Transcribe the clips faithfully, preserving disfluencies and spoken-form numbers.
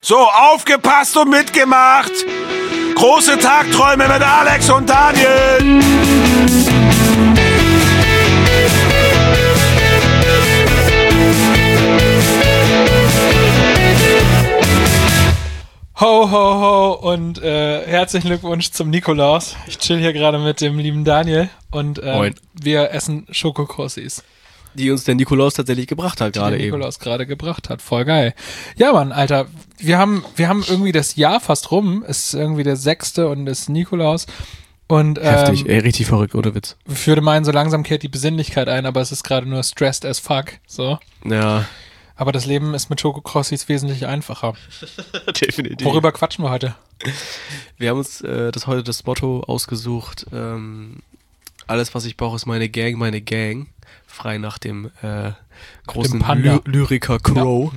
So, aufgepasst und mitgemacht. Große Tagträume mit Alex und Daniel. Ho, ho, ho und äh, herzlichen Glückwunsch zum Nikolaus. Ich chill hier gerade mit dem lieben Daniel und äh, wir essen Schokokrossis. Die uns der Nikolaus tatsächlich gebracht hat gerade eben. Die der Nikolaus gerade gebracht hat. Voll geil. Ja, Mann, Alter, wir haben wir haben irgendwie das Jahr fast rum. Es ist irgendwie der sechste und es ist Nikolaus. Und, ähm, heftig, ey, richtig verrückt, ohne Witz. Ich würde meinen, so langsam kehrt die Besinnlichkeit ein, aber es ist gerade nur stressed as fuck. So. Ja. Aber das Leben ist mit Schokokrossis wesentlich einfacher. Definitiv. Worüber quatschen wir heute? Wir haben uns äh, das heute das Motto ausgesucht, ähm, alles, was ich brauche, ist meine Gang, meine Gang. Frei nach dem äh, großen dem Ly- Lyriker Crow.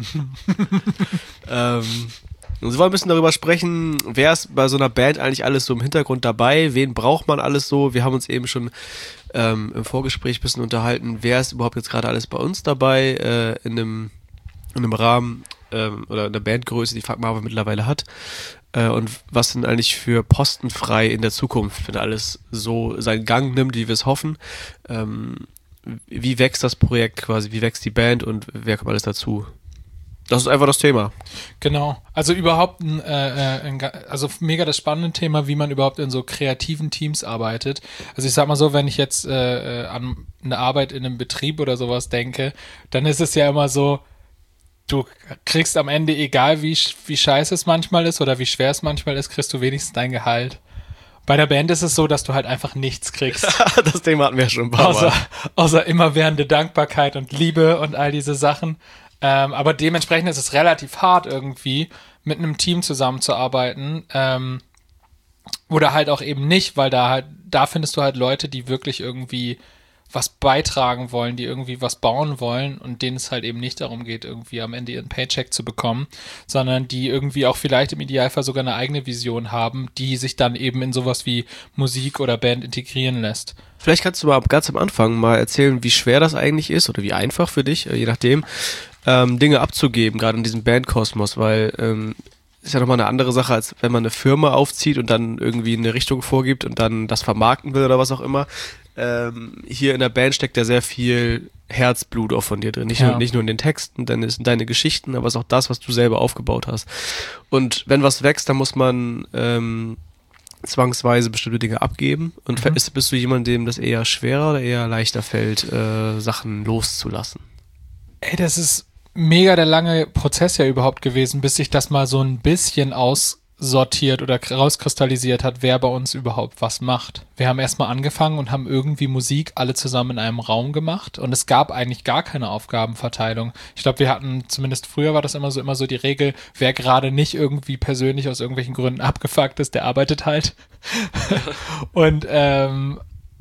Ja. ähm, und wir wollen ein bisschen darüber sprechen, wer ist bei so einer Band eigentlich alles so im Hintergrund dabei, wen braucht man alles so. Wir haben uns eben schon ähm, im Vorgespräch ein bisschen unterhalten, wer ist überhaupt jetzt gerade alles bei uns dabei, äh, in einem in einem Rahmen ähm, oder in der Bandgröße, die Fuck Marvel mittlerweile hat. Äh, und was sind eigentlich für Posten frei in der Zukunft, wenn alles so seinen Gang nimmt, wie wir es hoffen. Ähm, wie wächst das Projekt quasi, wie wächst die Band und wer kommt alles dazu? Das ist einfach das Thema. Genau. Also überhaupt ein, äh, ein also mega das spannende Thema, wie man überhaupt in so kreativen Teams arbeitet. Also ich sag mal so, wenn ich jetzt äh, an eine Arbeit in einem Betrieb oder sowas denke, dann ist es ja immer so, du kriegst am Ende, egal wie, wie scheiße es manchmal ist oder wie schwer es manchmal ist, kriegst du wenigstens dein Gehalt. Bei der Band ist es so, dass du halt einfach nichts kriegst. Das Thema hatten wir ja schon ein paar außer, Mal. Außer immerwährende Dankbarkeit und Liebe und all diese Sachen. Ähm, aber dementsprechend ist es relativ hart irgendwie, mit einem Team zusammenzuarbeiten. Ähm, oder halt auch eben nicht, weil da halt, da findest du halt Leute, die wirklich irgendwie was beitragen wollen, die irgendwie was bauen wollen und denen es halt eben nicht darum geht, irgendwie am Ende ihren Paycheck zu bekommen, sondern die irgendwie auch vielleicht im Idealfall sogar eine eigene Vision haben, die sich dann eben in sowas wie Musik oder Band integrieren lässt. Vielleicht kannst du mal ganz am Anfang mal erzählen, wie schwer das eigentlich ist oder wie einfach für dich, je nachdem, ähm, Dinge abzugeben, gerade in diesem Bandkosmos, weil ähm, ist ja nochmal eine andere Sache, als wenn man eine Firma aufzieht und dann irgendwie eine Richtung vorgibt und dann das vermarkten will oder was auch immer. Ähm, hier in der Band steckt ja sehr viel Herzblut auch von dir drin. Nicht, ja. nur, nicht nur in den Texten, dann sind deine Geschichten, aber es ist auch das, was du selber aufgebaut hast. Und wenn was wächst, dann muss man ähm, zwangsweise bestimmte Dinge abgeben. Und mhm. ist, bist du jemand, dem das eher schwerer oder eher leichter fällt, äh, Sachen loszulassen? Ey, das ist mega der lange Prozess ja überhaupt gewesen, bis sich das mal so ein bisschen aussortiert oder rauskristallisiert hat, wer bei uns überhaupt was macht. Wir haben erstmal angefangen und haben irgendwie Musik alle zusammen in einem Raum gemacht und es gab eigentlich gar keine Aufgabenverteilung. Ich glaube, wir hatten, zumindest früher war das immer so, immer so die Regel, wer gerade nicht irgendwie persönlich aus irgendwelchen Gründen abgefuckt ist, der arbeitet halt. Und ähm,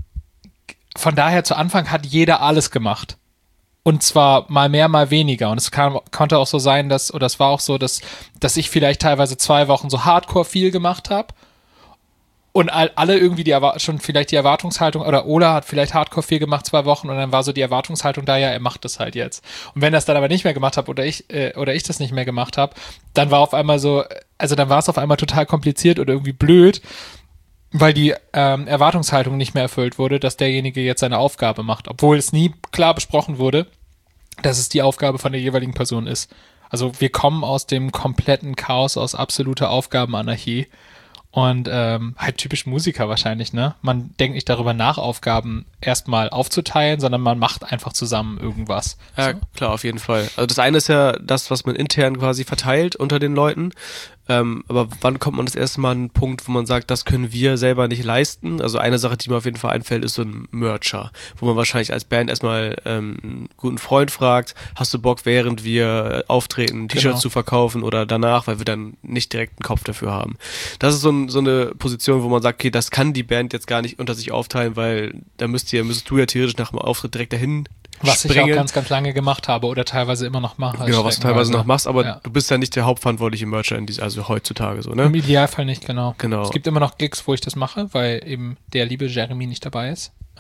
von daher zu Anfang hat jeder alles gemacht. Und zwar mal mehr, mal weniger. Und es kann, konnte auch so sein, dass, oder es war auch so, dass, dass ich vielleicht teilweise zwei Wochen so hardcore viel gemacht habe und all, alle irgendwie die schon vielleicht die Erwartungshaltung, oder Ola hat vielleicht hardcore viel gemacht, zwei Wochen, und dann war so die Erwartungshaltung da, ja, er macht das halt jetzt. Und wenn er es dann aber nicht mehr gemacht hat oder ich, äh, oder ich das nicht mehr gemacht habe, dann war auf einmal so, also dann war es auf einmal total kompliziert oder irgendwie blöd, weil die ähm, Erwartungshaltung nicht mehr erfüllt wurde, dass derjenige jetzt seine Aufgabe macht, obwohl es nie klar besprochen wurde, dass es die Aufgabe von der jeweiligen Person ist. Also wir kommen aus dem kompletten Chaos, aus absoluter Aufgabenanarchie und ähm, halt typisch Musiker wahrscheinlich, ne? Man denkt nicht darüber nach, Aufgaben erstmal aufzuteilen, sondern man macht einfach zusammen irgendwas. Ja, so. Klar, auf jeden Fall. Also das eine ist ja das, was man intern quasi verteilt unter den Leuten. Ähm, aber wann kommt man das erste Mal an einen Punkt, wo man sagt, das können wir selber nicht leisten? Also eine Sache, die mir auf jeden Fall einfällt, ist so ein Mercher, wo man wahrscheinlich als Band erstmal ähm, einen guten Freund fragt, hast du Bock, während wir auftreten, T-Shirts Genau. zu verkaufen oder danach, weil wir dann nicht direkt einen Kopf dafür haben. Das ist so, ein, so eine Position, wo man sagt, okay, das kann die Band jetzt gar nicht unter sich aufteilen, weil da müsst ihr, müsstest du ja theoretisch nach dem Auftritt direkt dahin Was springen. ich auch ganz, ganz lange gemacht habe oder teilweise immer noch mache. Genau, was du teilweise noch machst, aber ja. du bist ja nicht der hauptverantwortliche Mercher in diesem, also heutzutage so, ne? Im Idealfall nicht, genau. Genau. Es gibt immer noch Gigs, wo ich das mache, weil eben der liebe Jeremy nicht dabei ist.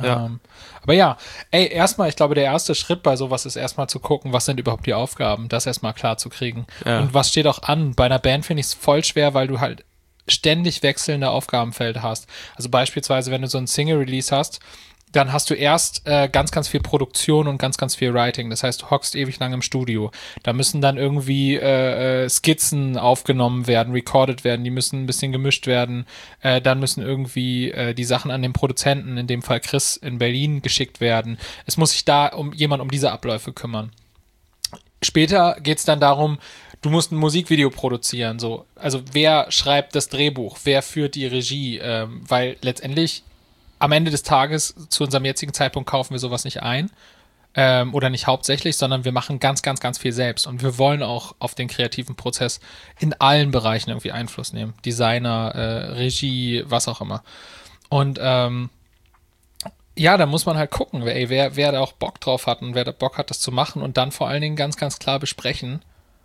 Ja. Ähm, aber ja, ey, erstmal, ich glaube, der erste Schritt bei sowas ist erstmal zu gucken, was sind überhaupt die Aufgaben, das erstmal klar zu kriegen. Ja. Und was steht auch an? Bei einer Band finde ich es voll schwer, weil du halt ständig wechselnde Aufgabenfelder hast. Also beispielsweise, wenn du so ein Single-Release hast, dann hast du erst äh, ganz, ganz viel Produktion und ganz, ganz viel Writing. Das heißt, du hockst ewig lang im Studio. Da müssen dann irgendwie äh, Skizzen aufgenommen werden, recorded werden, die müssen ein bisschen gemischt werden. Äh, dann müssen irgendwie äh, die Sachen an den Produzenten, in dem Fall Chris in Berlin, geschickt werden. Es muss sich da um jemand um diese Abläufe kümmern. Später geht's dann darum, du musst ein Musikvideo produzieren. So. Also wer schreibt das Drehbuch? Wer führt die Regie? Ähm, weil letztendlich am Ende des Tages, zu unserem jetzigen Zeitpunkt, kaufen wir sowas nicht ein ähm, oder nicht hauptsächlich, sondern wir machen ganz, ganz, ganz viel selbst und wir wollen auch auf den kreativen Prozess in allen Bereichen irgendwie Einfluss nehmen. Designer, äh, Regie, was auch immer. Und ähm, ja, da muss man halt gucken, wer, ey, wer, wer da auch Bock drauf hat und wer da Bock hat, das zu machen und dann vor allen Dingen ganz, ganz klar besprechen,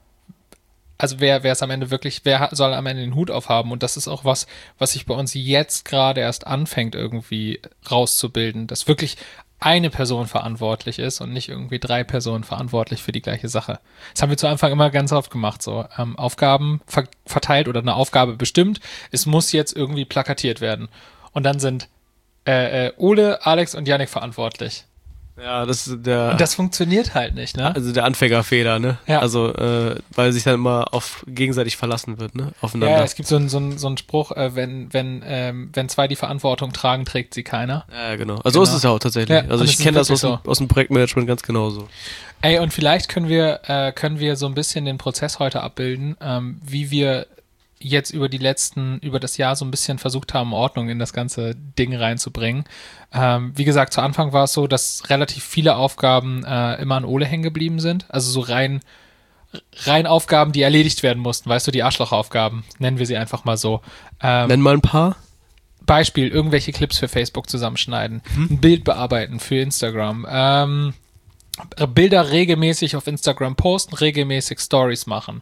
also wer wer es am Ende wirklich, wer soll am Ende den Hut aufhaben und das ist auch was, was sich bei uns jetzt gerade erst anfängt irgendwie rauszubilden, dass wirklich eine Person verantwortlich ist und nicht irgendwie drei Personen verantwortlich für die gleiche Sache. Das haben wir zu Anfang immer ganz oft gemacht, so ähm, Aufgaben ver- verteilt oder eine Aufgabe bestimmt, es muss jetzt irgendwie plakatiert werden und dann sind äh, äh, Ole, Alex und Yannick verantwortlich. Ja, das ist der. Und das funktioniert halt nicht, ne? Also der Anfängerfehler, ne? Ja. Also, äh, weil sich dann immer auf gegenseitig verlassen wird, ne? Aufeinander. Ja, es gibt so einen so einen- so einen Spruch, äh, wenn wenn ähm, wenn zwei die Verantwortung tragen, trägt sie keiner. Ja, genau. Also Genau. ist es ja auch tatsächlich. Ja, also und ich es ist kenne das aus, wirklich dem- aus dem Projektmanagement ganz genauso. Ey, und vielleicht können wir äh, können wir so ein bisschen den Prozess heute abbilden, ähm, wie wir jetzt über die letzten, über das Jahr so ein bisschen versucht haben, Ordnung in das ganze Ding reinzubringen. Ähm, wie gesagt, zu Anfang war es so, dass relativ viele Aufgaben äh, immer an Ole hängen geblieben sind. Also so rein, rein Aufgaben, die erledigt werden mussten. Weißt du, die Arschlochaufgaben, nennen wir sie einfach mal so. Ähm, Nenn mal ein paar. Beispiel, irgendwelche Clips für Facebook zusammenschneiden, ein Bild bearbeiten für Instagram, ähm, Bilder regelmäßig auf Instagram posten, regelmäßig Stories machen,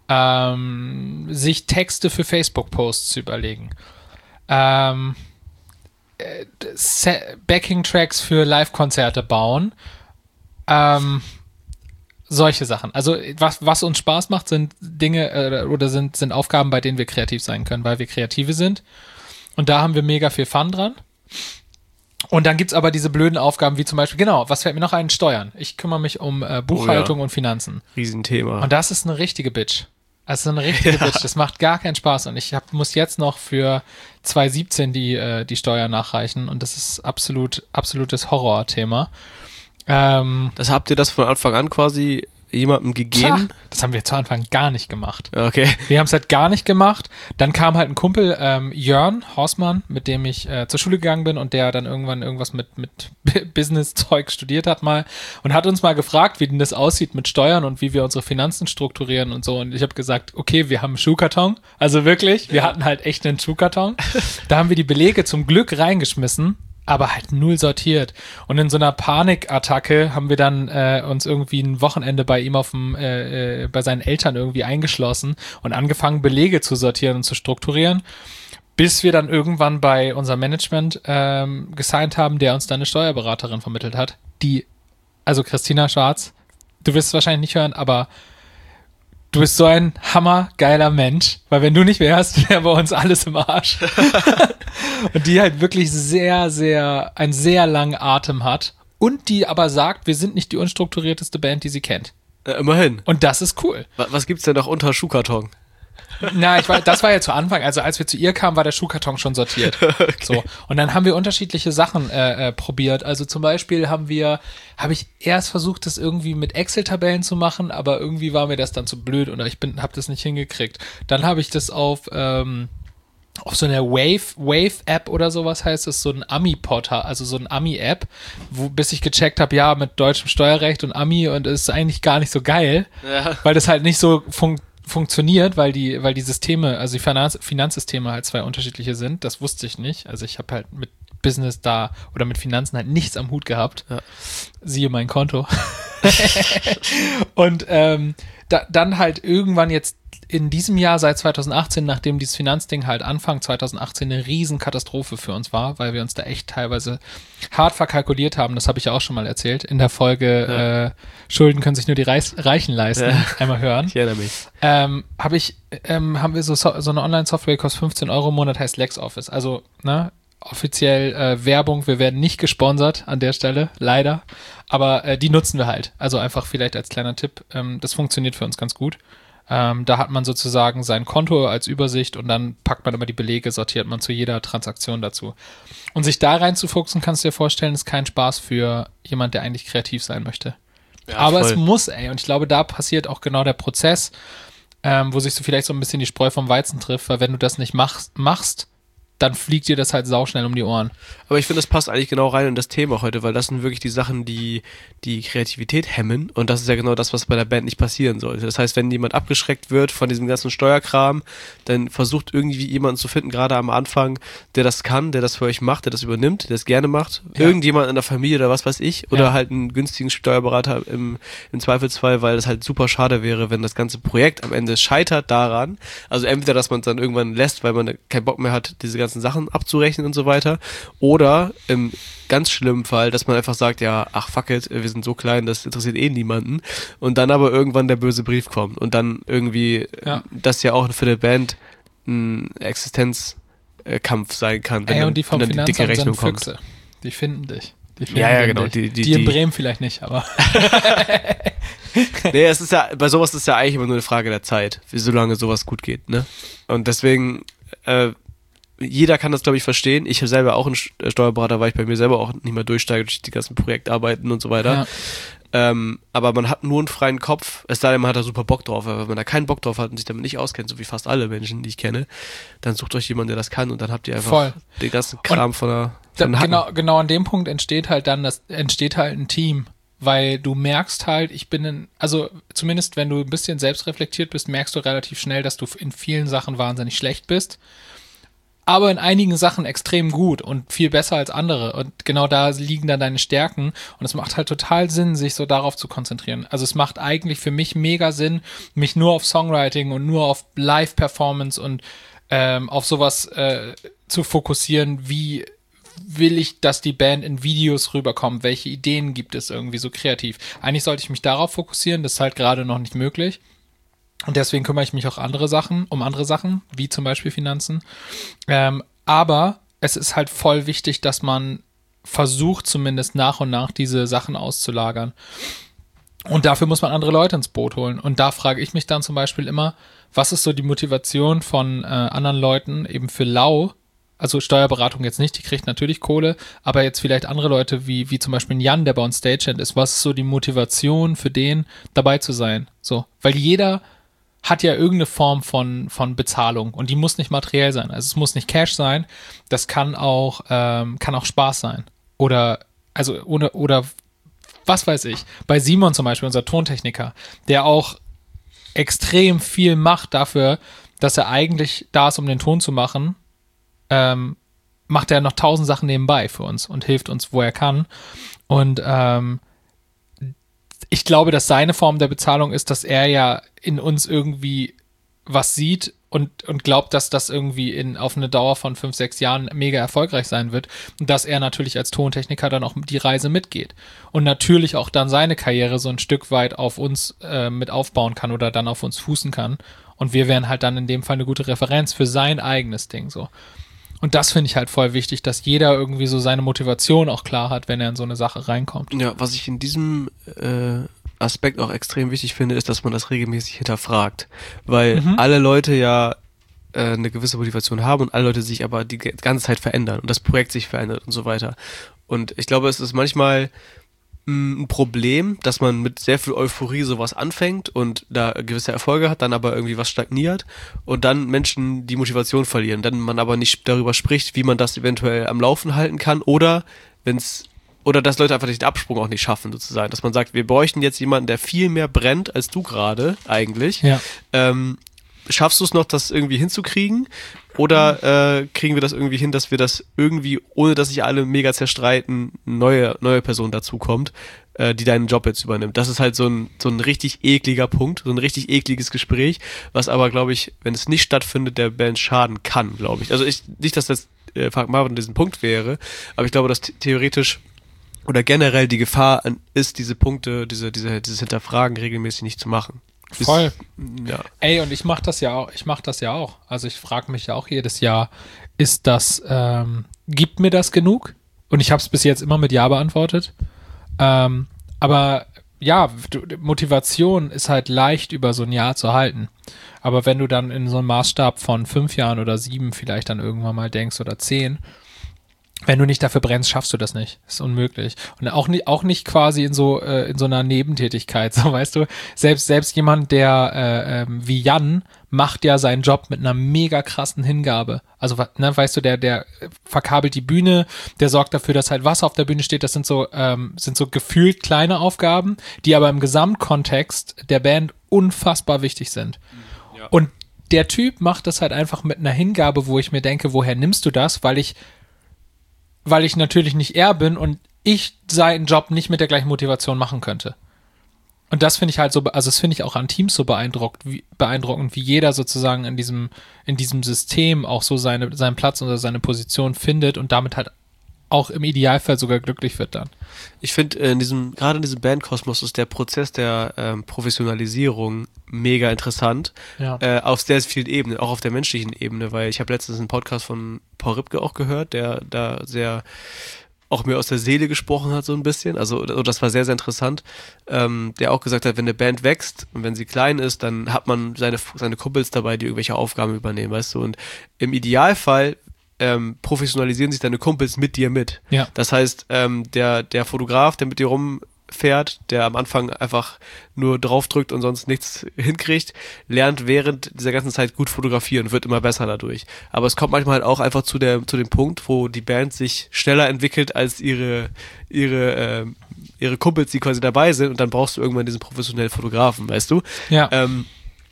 ähm, sich Texte für Facebook-Posts zu überlegen, ähm, äh, Se- Backing-Tracks für Live-Konzerte bauen, ähm, solche Sachen. Also was, was uns Spaß macht, sind Dinge äh, oder sind, sind Aufgaben, bei denen wir kreativ sein können, weil wir Kreative sind. Und da haben wir mega viel Fun dran. Und dann gibt's aber diese blöden Aufgaben, wie zum Beispiel, genau, was fällt mir noch ein? Steuern. Ich kümmere mich um äh, Buchhaltung Oh ja. und Finanzen. Riesenthema. Und das ist eine richtige Bitch. Das ist eine richtige Ja. Bitch. Das macht gar keinen Spaß. Und ich hab, muss jetzt noch für zwanzig siebzehn die, äh, die Steuer nachreichen. Und das ist absolut, absolutes Horrorthema. Ähm, Das habt ihr das von Anfang an quasi jemandem gegeben? tja, das haben wir zu Anfang gar nicht gemacht. Okay. Wir haben es halt gar nicht gemacht. Dann kam halt ein Kumpel, ähm, Jörn Horstmann, mit dem ich äh, zur Schule gegangen bin und der dann irgendwann irgendwas mit, mit Business-Zeug studiert hat mal und hat uns mal gefragt, wie denn das aussieht mit Steuern und wie wir unsere Finanzen strukturieren und so. Und ich habe gesagt, okay, wir haben einen Schuhkarton. Also wirklich, wir hatten halt echt einen Schuhkarton. Da haben wir die Belege zum Glück reingeschmissen, aber halt null sortiert. Und in so einer Panikattacke haben wir dann äh, uns irgendwie ein Wochenende bei ihm auf dem, äh, äh, bei seinen Eltern irgendwie eingeschlossen und angefangen, Belege zu sortieren und zu strukturieren, bis wir dann irgendwann bei unserem Management ähm, gesigned haben, der uns dann eine Steuerberaterin vermittelt hat, die, also Christina Schwarz, du wirst es wahrscheinlich nicht hören, aber du bist so ein hammergeiler Mensch, weil wenn du nicht wärst, wäre bei uns alles im Arsch. Und die halt wirklich sehr, sehr, einen sehr langen Atem hat und die aber sagt, wir sind nicht die unstrukturierteste Band, die sie kennt. Ja, immerhin. Und das ist cool. Wa- Was gibt's denn noch unter Schuhkarton? Na, ich war, das war ja zu Anfang, also als wir zu ihr kamen, war der Schuhkarton schon sortiert. Okay. So. Und dann haben wir unterschiedliche Sachen äh, äh, probiert. Also zum Beispiel haben wir, habe ich erst versucht, das irgendwie mit Excel-Tabellen zu machen, aber irgendwie war mir das dann zu blöd oder ich bin, habe das nicht hingekriegt. Dann habe ich das auf, ähm, auf so einer Wave, Wave-App oder sowas heißt es, so ein Ami-Portal, also so ein Ami-App, wo bis ich gecheckt habe, ja, mit deutschem Steuerrecht und Ami und es ist eigentlich gar nicht so geil, Ja. weil das halt nicht so funktioniert. funktioniert, weil die, weil die Systeme, also die Finanz, Finanzsysteme halt zwei unterschiedliche sind. Das wusste ich nicht. Also ich habe halt mit Business da oder mit Finanzen halt nichts am Hut gehabt. Ja. Siehe mein Konto. Und ähm, da, dann halt irgendwann jetzt in diesem Jahr, seit zwanzig achtzehn, nachdem dieses Finanzding halt Anfang zwanzig achtzehn eine Riesenkatastrophe für uns war, weil wir uns da echt teilweise hart verkalkuliert haben, das habe ich ja auch schon mal erzählt, in der Folge ja. äh, Schulden können sich nur die Reis- Reichen leisten, ja. einmal hören. Ich erinnere mich. Ähm, habe ich, ähm, haben wir so, so, so eine Online-Software, die kostet fünfzehn Euro im Monat, heißt LexOffice. Also, ne, offiziell äh, Werbung, wir werden nicht gesponsert an der Stelle, leider, aber äh, die nutzen wir halt. Also einfach vielleicht als kleiner Tipp, ähm, das funktioniert für uns ganz gut. Ähm, da hat man sozusagen sein Konto als Übersicht und dann packt man immer die Belege, sortiert man zu jeder Transaktion dazu. Und sich da reinzufuchsen, kannst du dir vorstellen, ist kein Spaß für jemand, der eigentlich kreativ sein möchte. Ja, aber voll. Es muss, ey, und ich glaube, da passiert auch genau der Prozess, ähm, wo sich so vielleicht so ein bisschen die Spreu vom Weizen trifft, weil wenn du das nicht machst, machst dann fliegt dir das halt sauschnell um die Ohren. Aber ich finde, das passt eigentlich genau rein in das Thema heute, weil das sind wirklich die Sachen, die die Kreativität hemmen und das ist ja genau das, was bei der Band nicht passieren sollte. Das heißt, wenn jemand abgeschreckt wird von diesem ganzen Steuerkram, dann versucht irgendwie jemanden zu finden, gerade am Anfang, der das kann, der das für euch macht, der das übernimmt, der das gerne macht. Ja. Irgendjemand in der Familie oder was weiß ich oder ja. halt einen günstigen Steuerberater im, im Zweifelsfall, weil das halt super schade wäre, wenn das ganze Projekt am Ende scheitert daran. Also entweder, dass man es dann irgendwann lässt, weil man keinen Bock mehr hat, diese ganzen Sachen abzurechnen und so weiter. Oder im ganz schlimmen Fall, dass man einfach sagt, ja, ach fuck it, wir sind so klein, das interessiert eh niemanden. Und dann aber irgendwann der böse Brief kommt. Und dann irgendwie, ja. das ja auch für die Band ein Existenzkampf sein kann, wenn Ey, dann, und die vom wenn dann die dicke Rechnung kommt. Füchse, die finden dich. Die finden ja, ja, genau. Dich. Die, die, die in die, Bremen vielleicht nicht, aber nee, es ist ja, bei sowas ist ja eigentlich immer nur eine Frage der Zeit, wie solange sowas gut geht, ne? Und deswegen, äh, jeder kann das, glaube ich, verstehen. Ich habe selber auch einen Steuerberater, weil ich bei mir selber auch nicht mehr durchsteige durch die ganzen Projektarbeiten und so weiter. Ja. Ähm, aber man hat nur einen freien Kopf, es sei denn, man hat da super Bock drauf. Aber wenn man da keinen Bock drauf hat und sich damit nicht auskennt, so wie fast alle Menschen, die ich kenne, dann sucht euch jemanden, der das kann und dann habt ihr einfach Voll. den ganzen Kram und von der von da, genau, genau an dem Punkt entsteht halt dann, das entsteht halt ein Team. Weil du merkst halt, ich bin in, also zumindest wenn du ein bisschen selbstreflektiert bist, merkst du relativ schnell, dass du in vielen Sachen wahnsinnig schlecht bist. Aber in einigen Sachen extrem gut und viel besser als andere. Und genau da liegen dann deine Stärken. Und es macht halt total Sinn, sich so darauf zu konzentrieren. Also es macht eigentlich für mich mega Sinn, mich nur auf Songwriting und nur auf Live-Performance und ähm, auf sowas äh, zu fokussieren, wie will ich, dass die Band in Videos rüberkommt? Welche Ideen gibt es irgendwie so kreativ? Eigentlich sollte ich mich darauf fokussieren, das ist halt gerade noch nicht möglich. Und deswegen kümmere ich mich auch andere Sachen, um andere Sachen, wie zum Beispiel Finanzen. Ähm, aber es ist halt voll wichtig, dass man versucht, zumindest nach und nach diese Sachen auszulagern. Und dafür muss man andere Leute ins Boot holen. Und da frage ich mich dann zum Beispiel immer, was ist so die Motivation von äh, anderen Leuten eben für Lau? Also Steuerberatung jetzt nicht, die kriegt natürlich Kohle, aber jetzt vielleicht andere Leute, wie, wie zum Beispiel ein Jan, der bei uns Stagehand ist, was ist so die Motivation für den, dabei zu sein? So, weil jeder hat ja irgendeine Form von, von Bezahlung und die muss nicht materiell sein. Also es muss nicht Cash sein, das kann auch, ähm, kann auch Spaß sein. Oder, also, ohne, oder was weiß ich. Bei Simon zum Beispiel, unser Tontechniker, der auch extrem viel macht dafür, dass er eigentlich da ist, um den Ton zu machen, ähm, macht er noch tausend Sachen nebenbei für uns und hilft uns, wo er kann. Und ähm, ich glaube, dass seine Form der Bezahlung ist, dass er ja in uns irgendwie was sieht und, und glaubt, dass das irgendwie in, auf eine Dauer von fünf, sechs Jahren mega erfolgreich sein wird und dass er natürlich als Tontechniker dann auch die Reise mitgeht und natürlich auch dann seine Karriere so ein Stück weit auf uns äh, mit aufbauen kann oder dann auf uns fußen kann und wir wären halt dann in dem Fall eine gute Referenz für sein eigenes Ding so. Und das finde ich halt voll wichtig, dass jeder irgendwie so seine Motivation auch klar hat, wenn er in so eine Sache reinkommt. Ja, was ich in diesem äh, Aspekt auch extrem wichtig finde, ist, dass man das regelmäßig hinterfragt. Weil mhm. alle Leute ja äh, eine gewisse Motivation haben und alle Leute sich aber die ganze Zeit verändern und das Projekt sich verändert und so weiter. Und ich glaube, es ist manchmal ein Problem, dass man mit sehr viel Euphorie sowas anfängt und da gewisse Erfolge hat, dann aber irgendwie was stagniert und dann Menschen die Motivation verlieren, dann man aber nicht darüber spricht, wie man das eventuell am Laufen halten kann oder wenn's oder dass Leute einfach den Absprung auch nicht schaffen sozusagen, dass man sagt, wir bräuchten jetzt jemanden, der viel mehr brennt als du gerade eigentlich, ja. ähm, schaffst du es noch, das irgendwie hinzukriegen? Oder äh, kriegen wir das irgendwie hin, dass wir das irgendwie, ohne dass sich alle mega zerstreiten, neue, neue Person dazukommt, äh, die deinen Job jetzt übernimmt? Das ist halt so ein, so ein richtig ekliger Punkt, so ein richtig ekliges Gespräch, was aber, glaube ich, wenn es nicht stattfindet, der Band schaden kann, glaube ich. Also ich, nicht, dass das äh, Frank Marvin diesen Punkt wäre, aber ich glaube, dass the- theoretisch oder generell die Gefahr an, ist, diese Punkte, diese, diese, dieses Hinterfragen regelmäßig nicht zu machen. Ist, Voll. Ja. Ey, und ich mach das ja auch, ich mach das ja auch. Also ich frage mich ja auch jedes Jahr, ist das, ähm, gibt mir das genug? Und ich habe es bis jetzt immer mit Ja beantwortet. Ähm, aber ja, du, Motivation ist halt leicht über so ein Jahr zu halten. Aber wenn du dann in so einem Maßstab von fünf Jahren oder sieben vielleicht dann irgendwann mal denkst oder zehn, wenn du nicht dafür brennst, schaffst du das nicht. Das ist unmöglich. Und auch nicht, auch nicht quasi in so, äh, in so einer Nebentätigkeit, so weißt du. Selbst, selbst jemand, der äh, ähm, wie Jan macht ja seinen Job mit einer mega krassen Hingabe. Also, ne, weißt du, der, der verkabelt die Bühne, der sorgt dafür, dass halt Wasser auf der Bühne steht. Das sind so, ähm, sind so gefühlt kleine Aufgaben, die aber im Gesamtkontext der Band unfassbar wichtig sind. Ja. Und der Typ macht das halt einfach mit einer Hingabe, wo ich mir denke, woher nimmst du das? Weil ich weil ich natürlich nicht er bin und ich seinen Job nicht mit der gleichen Motivation machen könnte. Und das finde ich halt so, also das finde ich auch an Teams so beeindruckt, wie, beeindruckend, wie jeder sozusagen in diesem, in diesem System auch so seine, seinen Platz oder seine Position findet und damit halt auch im Idealfall sogar glücklich wird dann. Ich finde, in diesem, gerade in diesem Bandkosmos ist der Prozess der ähm, Professionalisierung mega interessant. Ja. Äh, auf sehr vielen Ebenen, auch auf der menschlichen Ebene, weil ich habe letztens einen Podcast von Paul Ripke auch gehört, der da sehr auch mir aus der Seele gesprochen hat, so ein bisschen. Also, das war sehr, sehr interessant. Ähm, der auch gesagt hat, wenn eine Band wächst und wenn sie klein ist, dann hat man seine, seine Kumpels dabei, die irgendwelche Aufgaben übernehmen, weißt du. Und im Idealfall ähm, professionalisieren sich deine Kumpels mit dir mit. Ja. Das heißt, ähm, der, der Fotograf, der mit dir rumfährt, der am Anfang einfach nur draufdrückt und sonst nichts hinkriegt, lernt während dieser ganzen Zeit gut fotografieren und wird immer besser dadurch. Aber es kommt manchmal halt auch einfach zu der zu dem Punkt, wo die Band sich schneller entwickelt als ihre ihre äh, ihre Kumpels, die quasi dabei sind, und dann brauchst du irgendwann diesen professionellen Fotografen, weißt du? Ja. Ähm,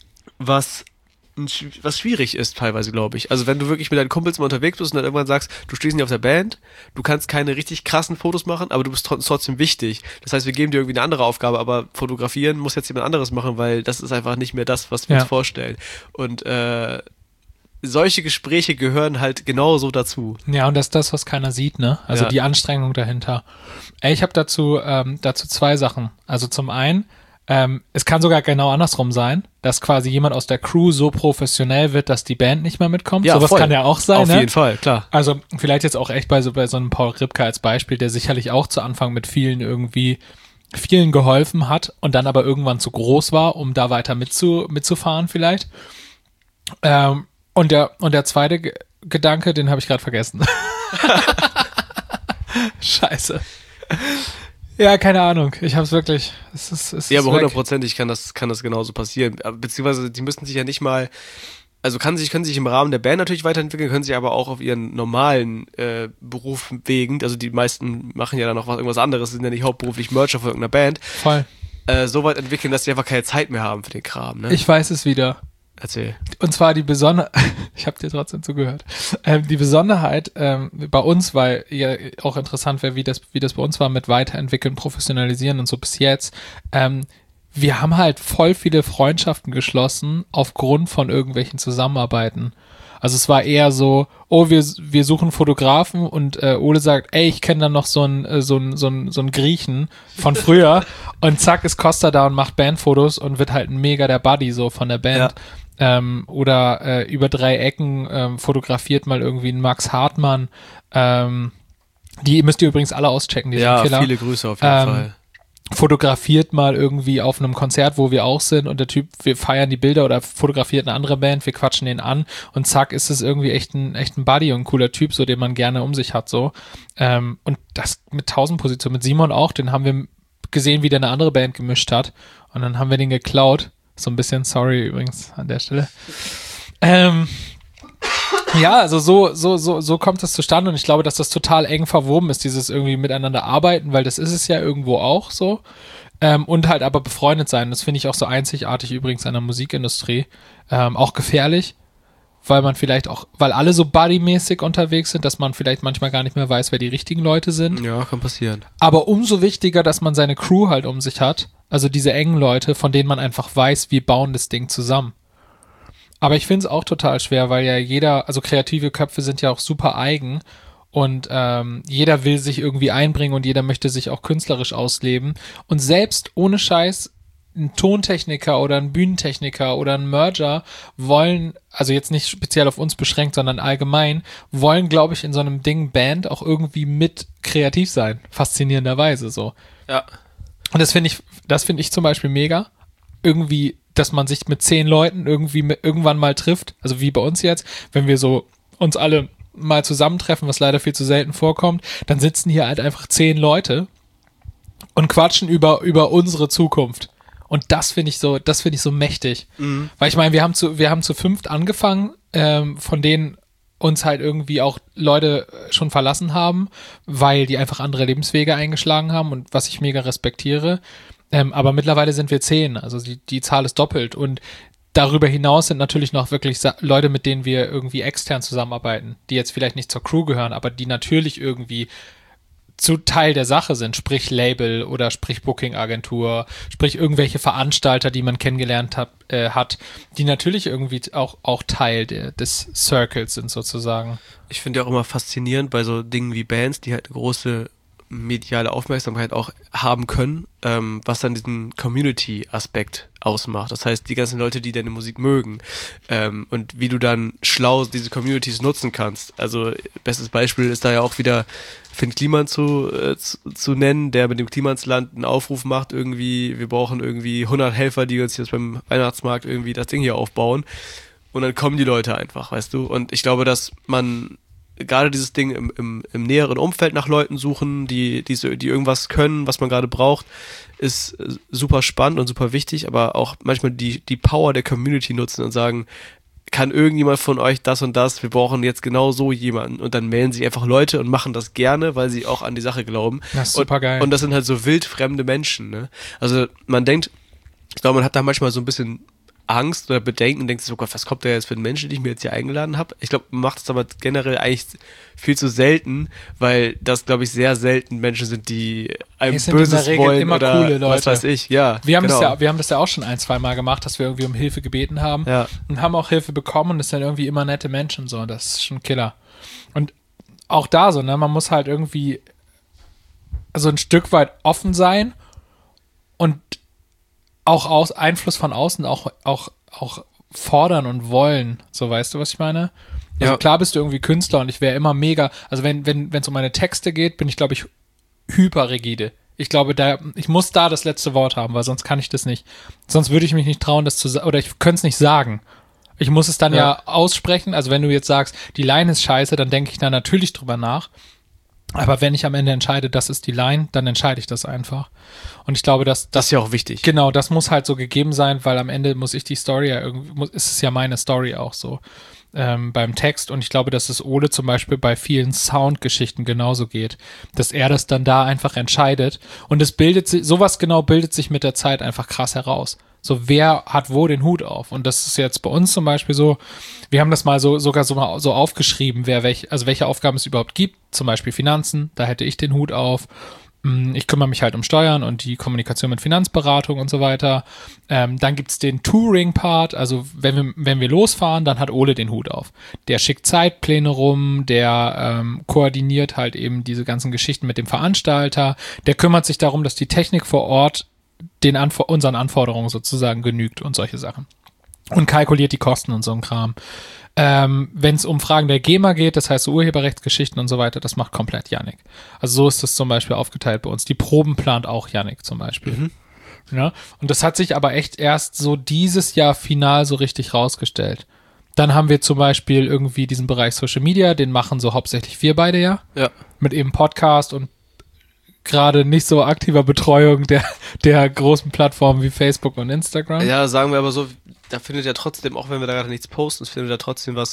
was was schwierig ist teilweise, glaube ich. Also wenn du wirklich mit deinen Kumpels mal unterwegs bist und dann irgendwann sagst, du stehst nicht auf der Band, du kannst keine richtig krassen Fotos machen, aber du bist trotzdem wichtig. Das heißt, wir geben dir irgendwie eine andere Aufgabe, aber fotografieren muss jetzt jemand anderes machen, weil das ist einfach nicht mehr das, was wir Ja. uns vorstellen. Und äh, solche Gespräche gehören halt genauso dazu. Ja, und das ist das, was keiner sieht, ne? Also Ja. die Anstrengung dahinter. Ey, ich habe dazu, ähm, dazu zwei Sachen. Also zum einen, ähm, es kann sogar genau andersrum sein, dass quasi jemand aus der Crew so professionell wird, dass die Band nicht mehr mitkommt. Ja, Sowas voll. kann ja auch sein, Auf ne? jeden Fall, klar. Also vielleicht jetzt auch echt bei so, bei so einem Paul Ripke als Beispiel, der sicherlich auch zu Anfang mit vielen irgendwie vielen geholfen hat und dann aber irgendwann zu groß war, um da weiter mitzu, mitzufahren vielleicht. Ähm, und der und der zweite G- Gedanke, den habe ich gerade vergessen. Scheiße. Ja, keine Ahnung. Ich habe es wirklich. Es ist, es Ja, ist aber weg. hundertprozentig kann das, kann das genauso passieren. Aber beziehungsweise, die müssen sich ja nicht mal, also kann sich, können sich im Rahmen der Band natürlich weiterentwickeln, können sich aber auch auf ihren normalen äh, Beruf wegen, also die meisten machen ja dann noch was, irgendwas anderes, sind ja nicht hauptberuflich Mercher von irgendeiner Band, Voll. äh, so weit entwickeln, dass sie einfach keine Zeit mehr haben für den Kram, ne? Ich weiß es wieder. Erzähl. Und zwar die Besonderheit, ich habe dir trotzdem zugehört, ähm, die Besonderheit ähm, bei uns, weil ja auch interessant wäre, wie das, wie das bei uns war mit Weiterentwickeln, Professionalisieren und so bis jetzt, ähm, wir haben halt voll viele Freundschaften geschlossen aufgrund von irgendwelchen Zusammenarbeiten. Also es war eher so, oh, wir, wir suchen Fotografen und äh, Ole sagt, ey, ich kenne dann noch so einen äh, so einen so einen so einen Griechen von früher und zack ist Costa da und macht Bandfotos und wird halt ein mega der Buddy so von der Band. Ähm, oder äh, über drei Ecken ähm, fotografiert mal irgendwie ein Max Hartmann. Ähm, die müsst ihr übrigens alle auschecken, die Ja, sind Killer. viele Grüße auf jeden Ähm, Fall. Fotografiert mal irgendwie auf einem Konzert, wo wir auch sind und der Typ, wir feiern die Bilder oder fotografiert eine andere Band, wir quatschen den an und zack ist es irgendwie echt ein, echt ein Buddy und ein cooler Typ, so den man gerne um sich hat, so. Ähm, und das mit tausend Positionen, mit Simon auch, den haben wir gesehen, wie der eine andere Band gemischt hat und dann haben wir den geklaut. So ein bisschen, sorry übrigens an der Stelle. Ähm, ja, also so, so, so, so kommt das zustande und ich glaube, dass das total eng verwoben ist, dieses irgendwie miteinander arbeiten, weil das ist es ja irgendwo auch so. Ähm, und halt aber befreundet sein. Das finde ich auch so einzigartig übrigens an der Musikindustrie. Ähm, auch gefährlich, weil man vielleicht auch, weil alle so buddymäßig unterwegs sind, dass man vielleicht manchmal gar nicht mehr weiß, wer die richtigen Leute sind. Ja, kann passieren. Aber umso wichtiger, dass man seine Crew halt um sich hat. Also diese engen Leute, von denen man einfach weiß, wir bauen das Ding zusammen. Aber ich finde es auch total schwer, weil ja jeder, also kreative Köpfe sind ja auch super eigen und ähm, jeder will sich irgendwie einbringen und jeder möchte sich auch künstlerisch ausleben. Und selbst ohne Scheiß ein Tontechniker oder ein Bühnentechniker oder ein Merger wollen, also jetzt nicht speziell auf uns beschränkt, sondern allgemein, wollen, glaube ich, in so einem Ding Band auch irgendwie mit kreativ sein. Faszinierenderweise so. Ja. Und das finde ich, das finde ich zum Beispiel mega. Irgendwie, dass man sich mit zehn Leuten irgendwie mit, irgendwann mal trifft, also wie bei uns jetzt, wenn wir so uns alle mal zusammentreffen, was leider viel zu selten vorkommt, dann sitzen hier halt einfach zehn Leute und quatschen über, über unsere Zukunft. Und das finde ich so, das finde ich so mächtig. Mhm. Weil ich meine, wir haben zu, wir haben zu fünft angefangen, ähm, von denen uns halt irgendwie auch Leute schon verlassen haben, weil die einfach andere Lebenswege eingeschlagen haben und was ich mega respektiere. Ähm, aber mittlerweile sind wir zehn, also die, die Zahl ist doppelt und darüber hinaus sind natürlich noch wirklich Sa- Leute, mit denen wir irgendwie extern zusammenarbeiten, die jetzt vielleicht nicht zur Crew gehören, aber die natürlich irgendwie zu Teil der Sache sind, sprich Label oder sprich Booking-Agentur, sprich irgendwelche Veranstalter, die man kennengelernt hat, äh, hat, die natürlich irgendwie auch, auch Teil der, des Circles sind sozusagen. Ich finde ja auch immer faszinierend bei so Dingen wie Bands, die halt eine große mediale Aufmerksamkeit auch haben können, ähm, was dann diesen Community-Aspekt ausmacht. Das heißt, die ganzen Leute, die deine Musik mögen ähm, und wie du dann schlau diese Communities nutzen kannst. Also bestes Beispiel ist da ja auch wieder Finn Kliman zu, äh, zu, zu nennen, der mit dem Klimansland einen Aufruf macht, irgendwie, wir brauchen irgendwie hundert Helfer, die uns jetzt beim Weihnachtsmarkt irgendwie das Ding hier aufbauen und dann kommen die Leute einfach, weißt du? Und ich glaube, dass man gerade dieses Ding im, im, im näheren Umfeld nach Leuten suchen, die, die, so, die irgendwas können, was man gerade braucht, ist super spannend und super wichtig, aber auch manchmal die, die Power der Community nutzen und sagen, kann irgendjemand von euch das und das, wir brauchen jetzt genau so jemanden und dann melden sich einfach Leute und machen das gerne, weil sie auch an die Sache glauben. Das ist super geil. Und, und das sind halt so wildfremde Menschen, ne? Also man denkt, ich glaube, man hat da manchmal so ein bisschen Angst oder Bedenken und denkt sich, oh Gott, was kommt da jetzt für ein Mensch, den ich mir jetzt hier eingeladen habe? Ich glaube, man macht es aber generell eigentlich viel zu selten, weil das, glaube ich, sehr selten Menschen sind, die einem sind Böses in der Regel wollen immer oder coole Leute. was weiß ich. Ja, Wir haben, genau. das ja, wir haben das ja auch schon ein, zwei Mal gemacht, dass wir irgendwie um Hilfe gebeten haben Ja. und haben auch Hilfe bekommen und das sind irgendwie immer nette Menschen, so, das ist schon Killer. Und auch da so, ne, man muss halt irgendwie so ein Stück weit offen sein und auch aus Einfluss von außen auch, auch, auch fordern und wollen, so, weißt du, was ich meine? Also Ja. klar bist du irgendwie Künstler und ich wäre immer mega, also wenn wenn wenn es um meine Texte geht, bin ich, glaube ich, hyperrigide. Ich glaube, da ich muss da das letzte Wort haben, weil sonst kann ich das nicht. Sonst würde ich mich nicht trauen, das zu sagen, oder ich könnte es nicht sagen. Ich muss es dann ja. ja aussprechen, also wenn du jetzt sagst, die Line ist scheiße, dann denke ich da natürlich drüber nach. Aber wenn ich am Ende entscheide, das ist die Line, dann entscheide ich das einfach. Und ich glaube, dass das, Das ist ja auch wichtig. Genau, das muss halt so gegeben sein, weil am Ende muss ich die Story ja irgendwie, muss, ist es ja meine Story auch so ähm, beim Text. Und ich glaube, dass es Ole zum Beispiel bei vielen Soundgeschichten genauso geht, dass er das dann da einfach entscheidet. Und es bildet sich, sowas genau bildet sich mit der Zeit einfach krass heraus. So, wer hat wo den Hut auf? Und das ist jetzt bei uns zum Beispiel so, wir haben das mal so sogar so, mal so aufgeschrieben, wer welch, also welche Aufgaben es überhaupt gibt. Zum Beispiel Finanzen, da hätte ich den Hut auf. Ich kümmere mich halt um Steuern und die Kommunikation mit Finanzberatung und so weiter. Ähm, dann gibt's den Touring-Part, also wenn wir, wenn wir losfahren, dann hat Ole den Hut auf. Der schickt Zeitpläne rum, der ähm, koordiniert halt eben diese ganzen Geschichten mit dem Veranstalter, der kümmert sich darum, dass die Technik vor Ort den Anfor- unseren Anforderungen sozusagen genügt und solche Sachen. Und kalkuliert die Kosten und so ein Kram. Ähm, wenn es um Fragen der GEMA geht, das heißt so Urheberrechtsgeschichten und so weiter, das macht komplett Yannick. Also so ist das zum Beispiel aufgeteilt bei uns. Die Proben plant auch Yannick zum Beispiel. Mhm. Ja? Und das hat sich aber echt erst so dieses Jahr final so richtig rausgestellt. Dann haben wir zum Beispiel irgendwie diesen Bereich Social Media, den machen so hauptsächlich wir beide ja. Ja. Mit eben Podcast und gerade nicht so aktiver Betreuung der, der großen Plattformen wie Facebook und Instagram. Ja, sagen wir aber so, da findet ja trotzdem, auch wenn wir da gerade nichts posten, es findet ja trotzdem was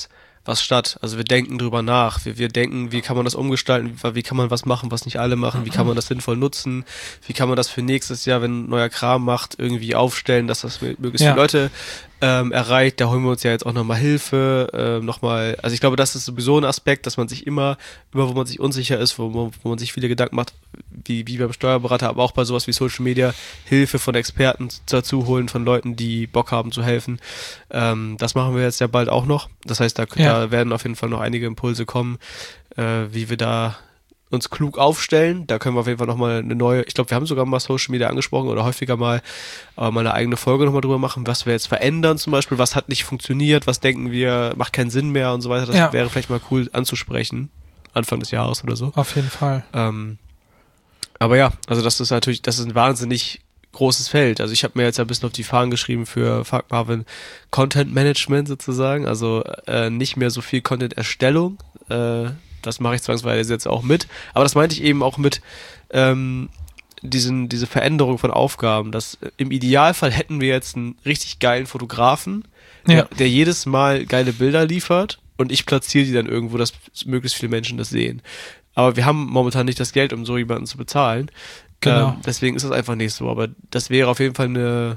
was statt. Also wir denken drüber nach. Wir, wir denken, wie kann man das umgestalten, wie kann man was machen, was nicht alle machen, wie kann man das sinnvoll nutzen, wie kann man das für nächstes Jahr, wenn ein neuer Kram macht, irgendwie aufstellen, dass das möglichst Ja. viele Leute ähm, erreicht. Da holen wir uns ja jetzt auch nochmal Hilfe, ähm, nochmal, also ich glaube, das ist sowieso ein Aspekt, dass man sich immer, immer wo man sich unsicher ist, wo, wo, wo man sich viele Gedanken macht, wie, wie beim Steuerberater, aber auch bei sowas wie Social Media, Hilfe von Experten dazu holen, von Leuten, die Bock haben zu helfen. Ähm, das machen wir jetzt ja bald auch noch. Das heißt, da, Ja. da werden auf jeden Fall noch einige Impulse kommen, äh, wie wir da uns klug aufstellen. Da können wir auf jeden Fall nochmal eine neue, ich glaube, wir haben sogar mal Social Media angesprochen oder häufiger mal, aber mal eine eigene Folge nochmal drüber machen, was wir jetzt verändern zum Beispiel, was hat nicht funktioniert, was denken wir, macht keinen Sinn mehr und so weiter. Das Ja. wäre vielleicht mal cool anzusprechen, Anfang des Jahres oder so. Auf jeden Fall. Ähm, aber ja, also das ist natürlich, das ist ein wahnsinnig großes Feld. Also ich habe mir jetzt ein bisschen auf die Fahnen geschrieben für Fuck Marvin Content Management sozusagen, also äh, nicht mehr so viel Content-Erstellung, äh, das mache ich zwangsweise jetzt auch mit, aber das meinte ich eben auch mit ähm, diesen, diese Veränderung von Aufgaben, dass äh, im Idealfall hätten wir jetzt einen richtig geilen Fotografen, der, Ja. der jedes Mal geile Bilder liefert und ich platziere die dann irgendwo, dass möglichst viele Menschen das sehen. Aber wir haben momentan nicht das Geld, um so jemanden zu bezahlen. Genau. Ähm, deswegen ist das einfach nicht so. Aber das wäre auf jeden Fall eine,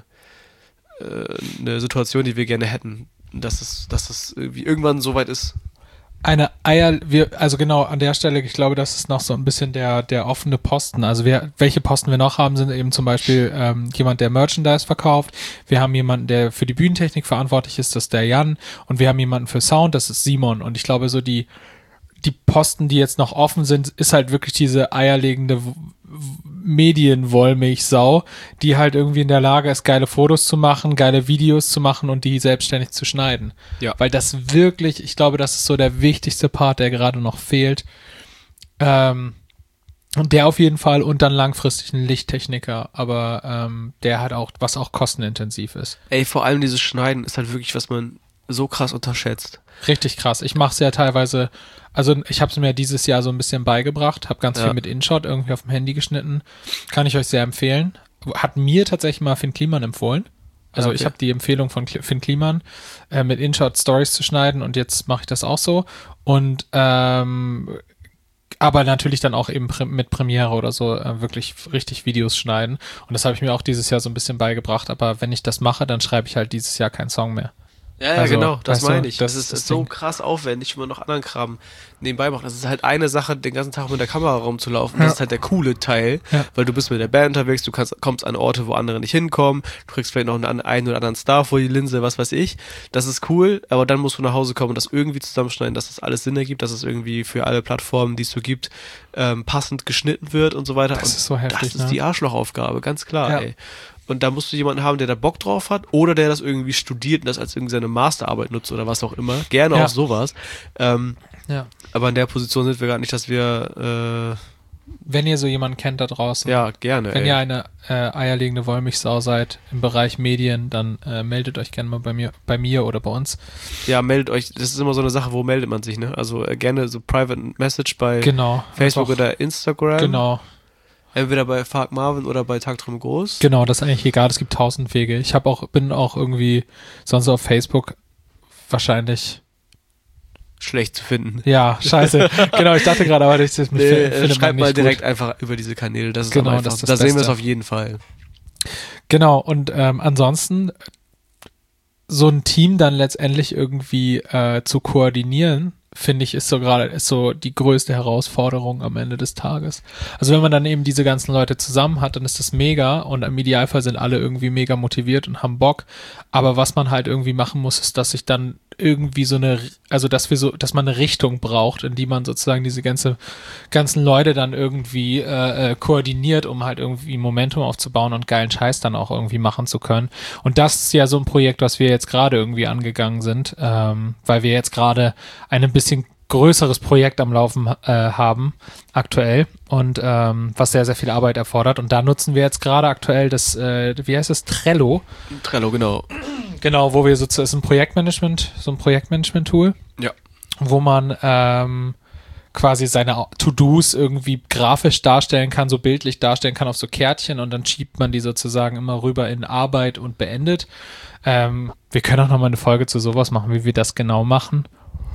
äh, eine Situation, die wir gerne hätten. Dass es, dass es irgendwie irgendwann so weit ist. Eine Eier, wir, also genau an der Stelle, ich glaube, das ist noch so ein bisschen der, der offene Posten. Also wir, welche Posten wir noch haben, sind eben zum Beispiel ähm, jemand, der Merchandise verkauft. Wir haben jemanden, der für die Bühnentechnik verantwortlich ist, das ist der Jan. Und wir haben jemanden für Sound, das ist Simon. Und ich glaube, so die, die Posten, die jetzt noch offen sind, ist halt wirklich diese eierlegende W- W- Medienwollmilchsau, die halt irgendwie in der Lage ist, geile Fotos zu machen, geile Videos zu machen und die selbstständig zu schneiden. Ja. Weil das wirklich, ich glaube, das ist so der wichtigste Part, der gerade noch fehlt. Ähm, und der auf jeden Fall und dann langfristig ein Lichttechniker, aber ähm, der hat auch, was auch kostenintensiv ist. Ey, vor allem dieses Schneiden ist halt wirklich, was man so krass unterschätzt. Richtig krass. Ich mache es ja teilweise, also ich habe es mir dieses Jahr so ein bisschen beigebracht, habe ganz Ja. viel mit InShot irgendwie auf dem Handy geschnitten. Kann ich euch sehr empfehlen. Hat mir tatsächlich mal Finn Kliman empfohlen. Also Okay. ich habe die Empfehlung von Kli- Finn Kliman, äh, mit InShot Stories zu schneiden und jetzt mache ich das auch so. Und ähm, aber natürlich dann auch eben prä- mit Premiere oder so äh, wirklich richtig Videos schneiden. Und das habe ich mir auch dieses Jahr so ein bisschen beigebracht. Aber wenn ich das mache, dann schreibe ich halt dieses Jahr keinen Song mehr. Ja, ja, Also, genau, das weißt du, meine ich. das Das, ist ist, das so Ding. krass aufwendig, wenn man noch anderen Kram nebenbei macht. Das ist halt eine Sache, den ganzen Tag mit der Kamera rumzulaufen. Ja. Das ist halt der coole Teil, Ja. weil du bist mit der Band unterwegs, du kannst, kommst an Orte, wo andere nicht hinkommen, du kriegst vielleicht noch einen, einen oder anderen Star vor die Linse, was weiß ich. Das ist cool, aber dann musst du nach Hause kommen und das irgendwie zusammenschneiden, dass das alles Sinn ergibt, dass es irgendwie für alle Plattformen, die es so gibt, ähm, passend geschnitten wird und so weiter. Das und ist so heftig, Das ist ne? die Arschlochaufgabe, ganz klar, Ja. ey. Und da musst du jemanden haben, der da Bock drauf hat oder der das irgendwie studiert und das als irgendwie seine Masterarbeit nutzt oder was auch immer. Gerne Ja. auch sowas. Ähm, Ja. aber in der Position sind wir gar nicht, dass wir, Wenn ihr so jemanden kennt da draußen, äh, ja, gerne. wenn ey. ihr eine äh, eierlegende Wollmilchsau seid im Bereich Medien, dann äh, meldet euch gerne mal bei mir, bei mir oder bei uns. Ja, meldet euch. Das ist immer so eine Sache, wo meldet man sich, ne? Also äh, gerne so Private Message bei Genau. Facebook Einfach- oder Instagram. Genau. Entweder bei Fuck Marvin oder bei Tagtraum Groß. Genau, das ist eigentlich egal, es gibt tausend Wege. Ich habe auch, bin auch irgendwie sonst auf Facebook wahrscheinlich, Schlecht zu finden. ja, scheiße. Genau, ich dachte gerade, aber das das Nee, findet äh, man schreibt nicht mal gut. direkt einfach über diese Kanäle. Das ist Genau, am das einfachsten. ist das Da sehen wir es Beste. auf jeden Fall. Genau, und ähm, ansonsten so ein Team dann letztendlich irgendwie äh, zu koordinieren, finde ich, ist so gerade, ist so die größte Herausforderung am Ende des Tages. Also wenn man dann eben diese ganzen Leute zusammen hat, dann ist das mega und im Idealfall sind alle irgendwie mega motiviert und haben Bock. Aber was man halt irgendwie machen muss, ist, dass sich dann irgendwie so eine, also dass wir so, dass man eine Richtung braucht, in die man sozusagen diese ganze, ganzen Leute dann irgendwie äh, äh, koordiniert, um halt irgendwie Momentum aufzubauen und geilen Scheiß dann auch irgendwie machen zu können. Und das ist ja so ein Projekt, was wir jetzt gerade irgendwie angegangen sind, ähm, weil wir jetzt gerade ein bisschen größeres Projekt am Laufen äh, haben aktuell und ähm, was sehr, sehr viel Arbeit erfordert. Und da nutzen wir jetzt gerade aktuell das, äh, wie heißt es, Trello. Trello, genau. Genau, wo wir sozusagen, ist ein Projektmanagement, so ein Projektmanagement-Tool, Ja. wo man ähm, quasi seine To-Dos irgendwie grafisch darstellen kann, so bildlich darstellen kann auf so Kärtchen und dann schiebt man die sozusagen immer rüber in Arbeit und beendet. Ähm, wir können auch nochmal eine Folge zu sowas machen, wie wir das genau machen.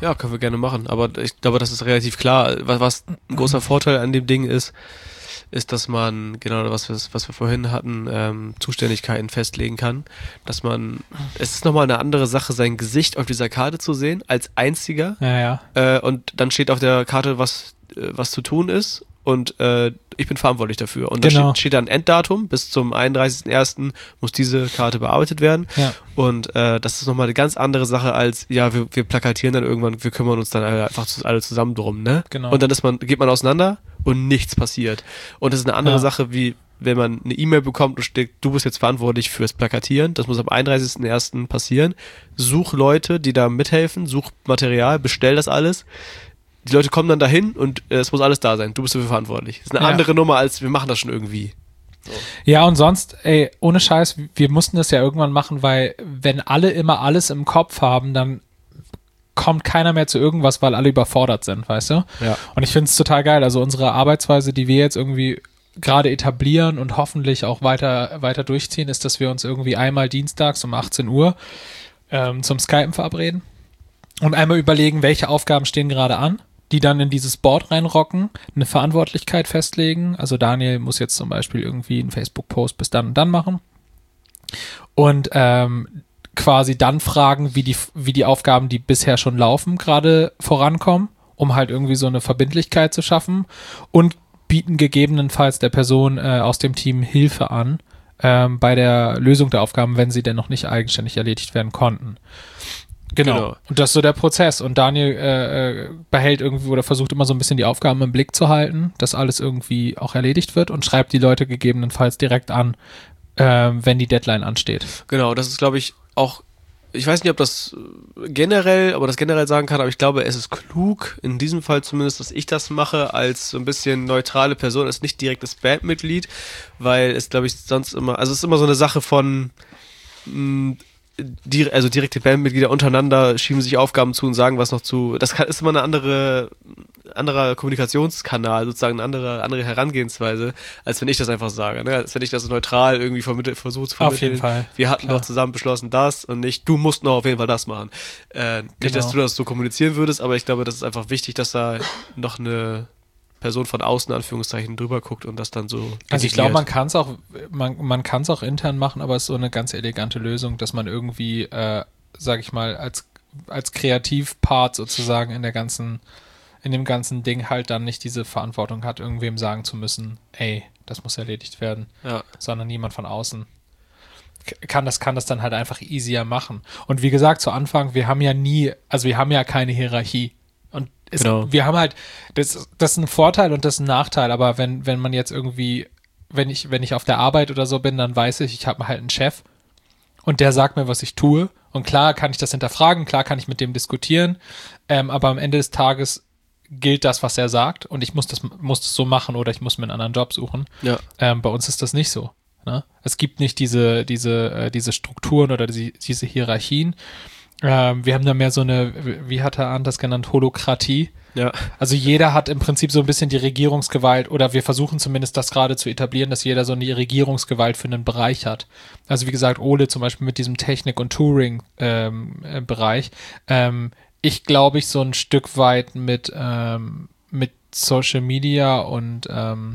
Ja, können wir gerne machen. Aber ich glaube, das ist relativ klar. Was, was ein großer Vorteil an dem Ding ist, ist, dass man, genau was wir, was wir vorhin hatten, ähm, Zuständigkeiten festlegen kann. Dass man, es ist nochmal eine andere Sache, sein Gesicht auf dieser Karte zu sehen, als einziger. Ja, ja. Äh, und dann steht auf der Karte, was, äh, was zu tun ist. Und äh, ich bin verantwortlich dafür. Und Genau. da steht, steht dann Enddatum, bis zum einunddreißigsten ersten muss diese Karte bearbeitet werden. Ja. Und äh, das ist nochmal eine ganz andere Sache als, ja, wir, wir plakatieren dann irgendwann, wir kümmern uns dann alle, einfach alle zusammen drum, ne? Genau. Und dann ist man, geht man auseinander und nichts passiert. Und das ist eine andere Ja. Sache, wie wenn man eine E-Mail bekommt und steht, du bist jetzt verantwortlich fürs Plakatieren, das muss am einunddreißigsten ersten passieren. Such Leute, die da mithelfen, such Material, bestell das alles. Die Leute kommen dann dahin und äh, es muss alles da sein. Du bist dafür verantwortlich. Das ist eine Ja. andere Nummer, als wir machen das schon irgendwie. Ja, und sonst, ey, ohne Scheiß, wir mussten das ja irgendwann machen, weil wenn alle immer alles im Kopf haben, dann kommt keiner mehr zu irgendwas, weil alle überfordert sind, weißt du? Ja. Und ich finde es total geil. Also unsere Arbeitsweise, die wir jetzt irgendwie gerade etablieren und hoffentlich auch weiter, weiter durchziehen, ist, dass wir uns irgendwie einmal dienstags um achtzehn Uhr ähm, zum Skypen verabreden und einmal überlegen, welche Aufgaben stehen gerade an, die dann in dieses Board reinrocken, eine Verantwortlichkeit festlegen. Also Daniel muss jetzt zum Beispiel irgendwie einen Facebook-Post bis dann und dann machen und ähm, quasi dann fragen, wie die, wie die Aufgaben, die bisher schon laufen, gerade vorankommen, um halt irgendwie so eine Verbindlichkeit zu schaffen und bieten gegebenenfalls der Person äh, aus dem Team Hilfe an ähm, bei der Lösung der Aufgaben, wenn sie denn noch nicht eigenständig erledigt werden konnten. Genau. Genau. Und das ist so der Prozess. Und Daniel äh, behält irgendwie oder versucht immer so ein bisschen die Aufgaben im Blick zu halten, dass alles irgendwie auch erledigt wird und schreibt die Leute gegebenenfalls direkt an, äh, wenn die Deadline ansteht. Genau, das ist, glaube ich, auch, ich weiß nicht, ob das generell, aber das generell sagen kann, aber ich glaube, es ist klug, in diesem Fall zumindest, dass ich das mache, als so ein bisschen neutrale Person, ist nicht direkt das Bandmitglied, weil es, glaube ich, sonst immer, also es ist immer so eine Sache von, mh, Die, also direkte Bandmitglieder untereinander schieben sich Aufgaben zu und sagen was noch zu. Das kann, ist immer eine andere, anderer Kommunikationskanal, sozusagen eine andere, andere Herangehensweise, als wenn ich das einfach sage. Ne? Als wenn ich das neutral irgendwie vermittelt, versuche zu vermitteln. Auf jeden Fall. Wir hatten Klar. doch zusammen beschlossen das und nicht, du musst noch auf jeden Fall das machen. Äh, nicht, Genau. dass du das so kommunizieren würdest, aber ich glaube, das ist einfach wichtig, dass da noch eine Person von außen, Anführungszeichen, drüber guckt und das dann so Also ich glaube, man integriert. kann es auch, man, man kann es auch intern machen, aber es ist so eine ganz elegante Lösung, dass man irgendwie, äh, sag ich mal, als, als Kreativpart sozusagen in der ganzen, in dem ganzen Ding halt dann nicht diese Verantwortung hat, irgendwem sagen zu müssen, ey, das muss erledigt werden, Ja. sondern niemand von außen k- kann das, kann das dann halt einfach easier machen. Und wie gesagt, zu Anfang, wir haben ja nie, also wir haben ja keine Hierarchie. Und es, Genau. wir haben halt, das, das ist ein Vorteil und das ist ein Nachteil, aber wenn, wenn man jetzt irgendwie, wenn ich, wenn ich auf der Arbeit oder so bin, dann weiß ich, ich habe halt einen Chef und der sagt mir, was ich tue. Und klar kann ich das hinterfragen, klar kann ich mit dem diskutieren, ähm, aber am Ende des Tages gilt das, was er sagt und ich muss das, muss das so machen oder ich muss mir einen anderen Job suchen. Ja. Ähm, bei uns ist das nicht so. Ne? Es gibt nicht diese, diese, äh, diese Strukturen oder die, diese Hierarchien. Ähm, wir haben da mehr so eine, wie hat er an das genannt, Holokratie. Ja. Also jeder hat im Prinzip so ein bisschen die Regierungsgewalt oder wir versuchen zumindest das gerade zu etablieren, dass jeder so eine Regierungsgewalt für einen Bereich hat. Also wie gesagt, Ole zum Beispiel mit diesem Technik- und Touring-Bereich. Ähm, ich glaube ich so ein Stück weit mit, ähm, mit Social Media und ähm,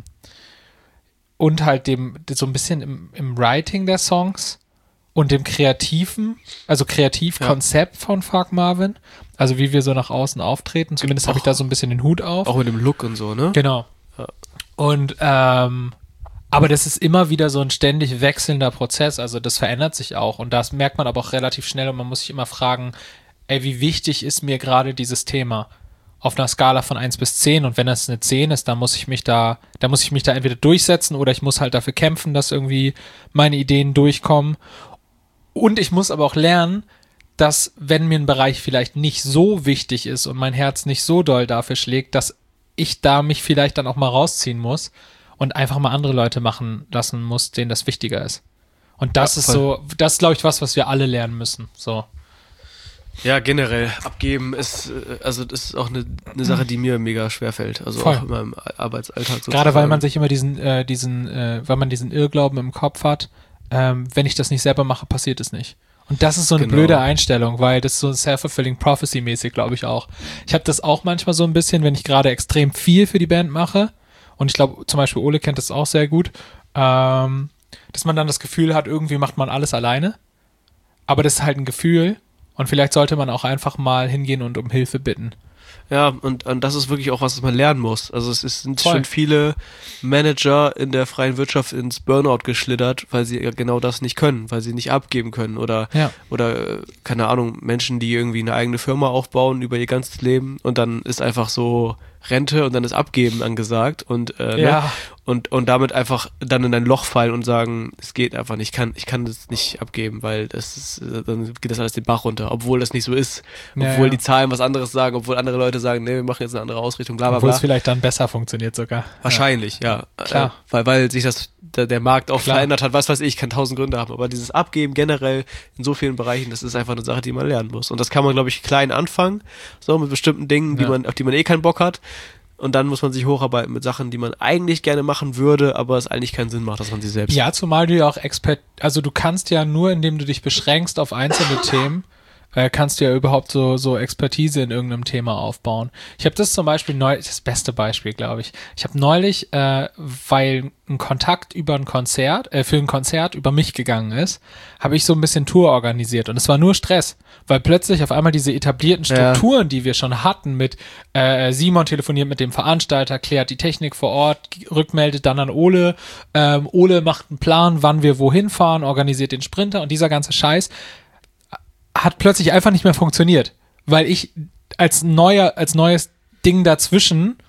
und halt dem so ein bisschen im, im Writing der Songs und dem kreativen, also Kreativkonzept ja. von Fuck Marvin, also wie wir so nach außen auftreten, zumindest habe ich da so ein bisschen den Hut auf. Auch mit dem Look und so, ne? Genau. Ja. Und ähm, aber das ist immer wieder so ein ständig wechselnder Prozess, also das verändert sich auch und das merkt man aber auch relativ schnell und man muss sich immer fragen, ey, wie wichtig ist mir gerade dieses Thema? Auf einer Skala von eins bis zehn und wenn das eine zehn ist, dann muss ich mich da, da muss ich mich da entweder durchsetzen oder ich muss halt dafür kämpfen, dass irgendwie meine Ideen durchkommen. Und ich muss aber auch lernen, dass wenn mir ein Bereich vielleicht nicht so wichtig ist und mein Herz nicht so doll dafür schlägt, dass ich da mich vielleicht dann auch mal rausziehen muss und einfach mal andere Leute machen lassen muss, denen das wichtiger ist. Und das Ja, ist voll. so, das ist glaube ich was, was wir alle lernen müssen. So. Ja, generell. Abgeben ist, äh, also das ist auch eine, eine Sache, die mir mega schwer fällt. Also Voll. auch in meinem Arbeitsalltag sozusagen. Gerade weil man sich immer diesen, äh, diesen, äh, weil man diesen Irrglauben im Kopf hat, ähm, wenn ich das nicht selber mache, passiert es nicht. Und das ist so eine Genau. blöde Einstellung, weil das ist so self-fulfilling prophecy mäßig, glaube ich auch. Ich habe das auch manchmal so ein bisschen, wenn ich gerade extrem viel für die Band mache, und ich glaube zum Beispiel Ole kennt das auch sehr gut, ähm, dass man dann das Gefühl hat, irgendwie macht man alles alleine, aber das ist halt ein Gefühl und vielleicht sollte man auch einfach mal hingehen und um Hilfe bitten. Ja, und, und das ist wirklich auch was, was man lernen muss. Also es ist, sind Voll. schon viele Manager in der freien Wirtschaft ins Burnout geschlittert, weil sie ja genau das nicht können, weil sie nicht abgeben können oder, Ja. oder äh, keine Ahnung, Menschen, die irgendwie eine eigene Firma aufbauen über ihr ganzes Leben und dann ist einfach so Rente und dann ist Abgeben angesagt und, äh, Ja. ne? und, und damit einfach dann in ein Loch fallen und sagen, es geht einfach nicht, ich kann, ich kann das nicht abgeben, weil das ist, äh, dann geht das alles den Bach runter, obwohl das nicht so ist, Ja, obwohl ja. die Zahlen was anderes sagen, obwohl andere Leute sagen, nee, wir machen jetzt eine andere Ausrichtung, bla bla Obwohl es bla. vielleicht dann besser funktioniert sogar. Wahrscheinlich, ja. Klar. Äh, weil, weil sich das, der, der Markt auch Klar. verändert hat, was weiß ich, kann tausend Gründe haben. Aber dieses Abgeben generell in so vielen Bereichen, das ist einfach eine Sache, die man lernen muss. Und das kann man, glaube ich, klein anfangen, so mit bestimmten Dingen, die Ja. man, auf die man eh keinen Bock hat. Und dann muss man sich hocharbeiten mit Sachen, die man eigentlich gerne machen würde, aber es eigentlich keinen Sinn macht, dass man sie selbst. Ja, zumal du ja auch Expert, also du kannst ja nur, indem du dich beschränkst auf einzelne Themen, äh, kannst du ja überhaupt so, so Expertise in irgendeinem Thema aufbauen. Ich habe das zum Beispiel neulich, das beste Beispiel, glaube ich. Ich habe neulich, äh, weil ein Kontakt über ein Konzert, äh, für ein Konzert über mich gegangen ist, habe ich so ein bisschen Tour organisiert und es war nur Stress, weil plötzlich auf einmal diese etablierten Ja. Strukturen, die wir schon hatten mit äh, Simon telefoniert mit dem Veranstalter, klärt die Technik vor Ort, rückmeldet dann an Ole, ähm, Ole macht einen Plan, wann wir wohin fahren, organisiert den Sprinter und dieser ganze Scheiß hat plötzlich einfach nicht mehr funktioniert, weil ich als neuer, als neues Ding dazwischen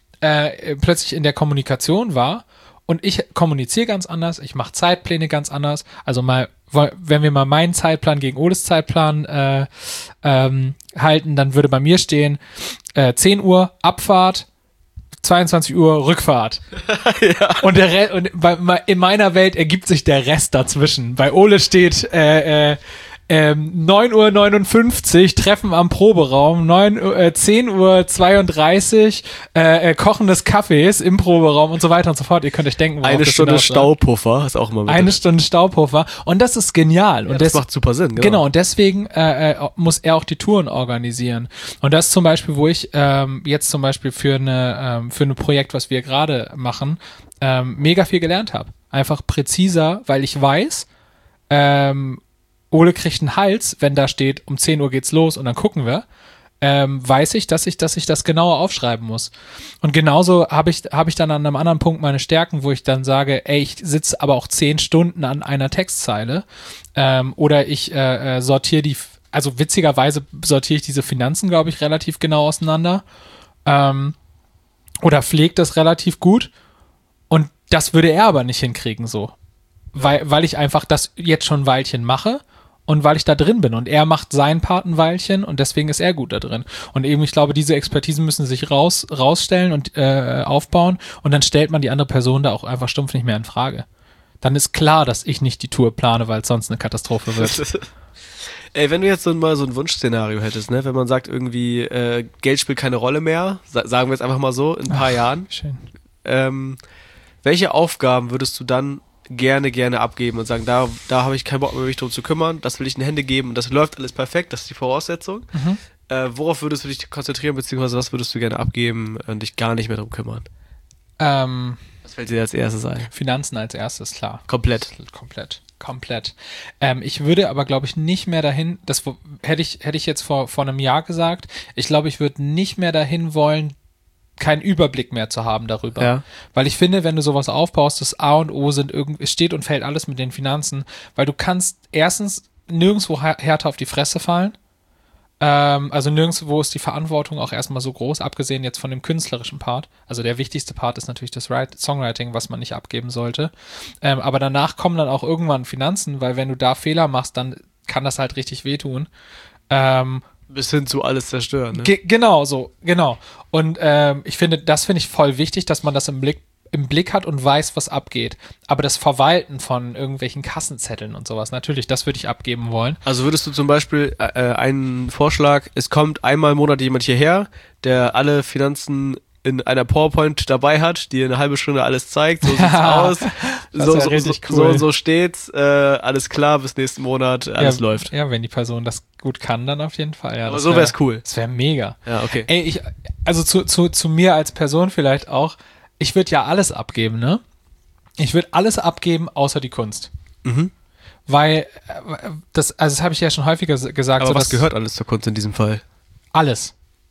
äh, plötzlich in der Kommunikation war und ich kommuniziere ganz anders, ich mache Zeitpläne ganz anders, also mal, wenn wir mal meinen Zeitplan gegen Oles Zeitplan äh, ähm, halten, dann würde bei mir stehen äh, zehn Uhr Abfahrt, zweiundzwanzig Uhr Rückfahrt. Ja. Und, der Re- und bei, in meiner Welt ergibt sich der Rest dazwischen. Bei Ole steht äh, äh, ähm, neun Uhr neunundfünfzig Treffen am Proberaum, neun Uhr, äh, zehn Uhr zweiunddreißig äh, äh, Kochen des Kaffees im Proberaum und so weiter und so fort. Ihr könnt euch denken, worauf Eine das Stunde hinausläuft. Staupuffer ist auch immer mit. Eine Stunde Staubpuffer. Und das ist genial. ja, und das des- macht super Sinn. Genau. Genau, und deswegen äh, äh, muss er auch die Touren organisieren. Und das ist zum Beispiel, wo ich ähm, jetzt zum Beispiel für eine ähm, für ein Projekt, was wir gerade machen, ähm, mega viel gelernt habe. Einfach präziser, weil ich weiß, ähm, Ole kriegt einen Hals, wenn da steht, um zehn Uhr geht's los und dann gucken wir, ähm, weiß ich, dass ich, dass ich das genauer aufschreiben muss. Und genauso habe ich, habe ich dann an einem anderen Punkt meine Stärken, wo ich dann sage, ey, ich sitze aber auch zehn Stunden an einer Textzeile, ähm, oder ich äh, äh, sortiere die, also witzigerweise sortiere ich diese Finanzen, glaube ich, relativ genau auseinander, ähm, oder pflege das relativ gut und das würde er aber nicht hinkriegen so, weil, weil ich einfach das jetzt schon ein Weilchen mache und weil ich da drin bin und er macht seinen Part ein Weilchen und deswegen ist er gut da drin. Und eben, ich glaube, diese Expertisen müssen sich raus, rausstellen und äh, aufbauen und dann stellt man die andere Person da auch einfach stumpf nicht mehr in Frage. Dann ist klar, dass ich nicht die Tour plane, weil es sonst eine Katastrophe wird. Ey, wenn du jetzt so mal so ein Wunschszenario hättest, ne, wenn man sagt irgendwie, äh, Geld spielt keine Rolle mehr, sa- sagen wir jetzt einfach mal so, in ein paar Ach, Jahren, Schön. ähm, welche Aufgaben würdest du dann gerne, gerne abgeben und sagen, da, da habe ich keinen Bock mehr, mich drum zu kümmern, das will ich in Hände geben und das läuft alles perfekt, das ist die Voraussetzung. Mhm. Äh, worauf würdest du dich konzentrieren, beziehungsweise was würdest du gerne abgeben und dich gar nicht mehr drum kümmern? Ähm, Was fällt dir als erstes ein? Finanzen als erstes, klar. Komplett. Komplett. Komplett. Ähm, ich würde aber, glaube ich, nicht mehr dahin, das wo- hätte ich, hätte ich jetzt vor, vor einem Jahr gesagt, ich glaube, ich würde nicht mehr dahin wollen, keinen Überblick mehr zu haben darüber. Ja. Weil ich finde, wenn du sowas aufbaust, das A und O sind irgendwie, es steht und fällt alles mit den Finanzen, weil du kannst erstens nirgendwo här- härter auf die Fresse fallen. Ähm, also nirgendwo ist die Verantwortung auch erstmal so groß, abgesehen jetzt von dem künstlerischen Part. Also der wichtigste Part ist natürlich das Write- Songwriting, was man nicht abgeben sollte. Ähm, aber danach kommen dann auch irgendwann Finanzen, weil wenn du da Fehler machst, dann kann das halt richtig wehtun. Ähm, Bis hin zu alles zerstören, ne? Ge- genau, so, genau. Und ähm, ich finde, das finde ich voll wichtig, dass man das im Blick, im Blick hat und weiß, was abgeht. Aber das Verwalten von irgendwelchen Kassenzetteln und sowas, natürlich, das würde ich abgeben wollen. Also würdest du zum Beispiel äh, einen Vorschlag, es kommt einmal im Monat jemand hierher, der alle Finanzen in einer PowerPoint dabei hat, die eine halbe Stunde alles zeigt, so sieht's aus, Das so, wär so, richtig so, cool. so, so steht's, äh, alles klar, bis nächsten Monat, alles ja, läuft. Ja, wenn die Person das gut kann, dann auf jeden Fall. Ja, Aber das so wär, wär's cool. Das wäre mega. Ja, okay. Ey, ich, also zu, zu, zu mir als Person vielleicht auch, ich würde ja alles abgeben, ne? Ich würde alles abgeben, außer die Kunst. Mhm. Weil, äh, das, also das habe ich ja schon häufiger s- gesagt. Aber so, was dass- gehört alles zur Kunst in diesem Fall? Alles.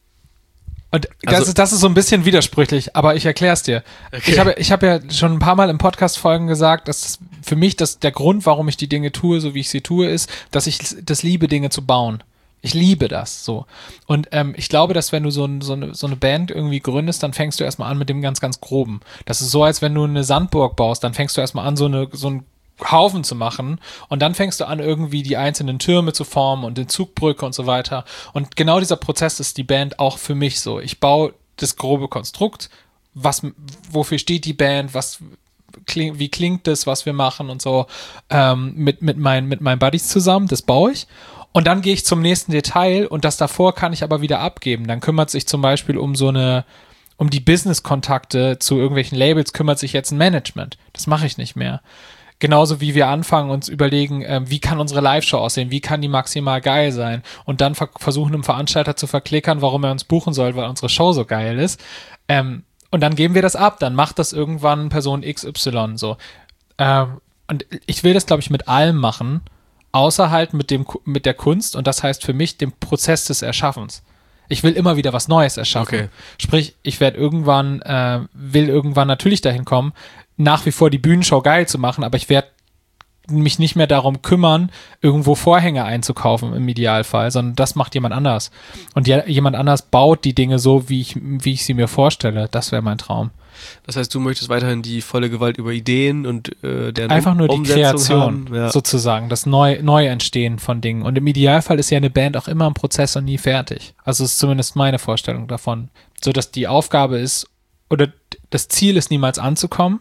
Und das, Also- ist, das ist so ein bisschen widersprüchlich, aber ich erkläre es dir. Okay. Ich habe ich habe ja schon ein paar Mal im Podcast-Folgen gesagt, dass das für mich das, der Grund, warum ich die Dinge tue, so wie ich sie tue, ist, dass ich das liebe, Dinge zu bauen. Ich liebe das so. Und ähm, ich glaube, dass wenn du so, ein, so, eine, so eine Band irgendwie gründest, dann fängst du erstmal an mit dem ganz, ganz Groben. Das ist so, als wenn du eine Sandburg baust, dann fängst du erstmal an, so, eine, so einen Haufen zu machen und dann fängst du an, irgendwie die einzelnen Türme zu formen und den Zugbrücke und so weiter. Und genau dieser Prozess ist die Band auch für mich so. Ich baue das grobe Konstrukt, was, wofür steht die Band, was kling, wie klingt das, was wir machen und so, ähm, mit, mit, mein, mit meinen Buddies zusammen, das baue ich. Und dann gehe ich zum nächsten Detail und das davor kann ich aber wieder abgeben. Dann kümmert sich zum Beispiel um so eine, um die Business-Kontakte zu irgendwelchen Labels, kümmert sich jetzt ein Management. Das mache ich nicht mehr. Genauso wie wir anfangen, uns überlegen, ähm, wie kann unsere Live-Show aussehen, wie kann die maximal geil sein und dann ver- versuchen, einem Veranstalter zu verklickern, warum er uns buchen soll, weil unsere Show so geil ist. Ähm, und dann geben wir das ab, dann macht das irgendwann Person X Y so. Ähm, und ich will das, glaube ich, mit allem machen, außer halt mit dem, mit der Kunst und das heißt für mich dem Prozess des Erschaffens. Ich will immer wieder was Neues erschaffen. Okay. Sprich, ich werde irgendwann, äh, will irgendwann natürlich dahin kommen, nach wie vor die Bühnenshow geil zu machen, aber ich werde mich nicht mehr darum kümmern, irgendwo Vorhänge einzukaufen im Idealfall, sondern das macht jemand anders. Und ja, jemand anders baut die Dinge so, wie ich, wie ich sie mir vorstelle. Das wäre mein Traum. Das heißt, du möchtest weiterhin die volle Gewalt über Ideen und äh, deren Einfach nur die Umsetzung Kreation, haben. Ja. sozusagen, das Neu Neuentstehen von Dingen. Und im Idealfall ist ja eine Band auch immer ein Prozess und nie fertig. Also ist zumindest meine Vorstellung davon. So dass die Aufgabe ist, oder das Ziel ist niemals anzukommen,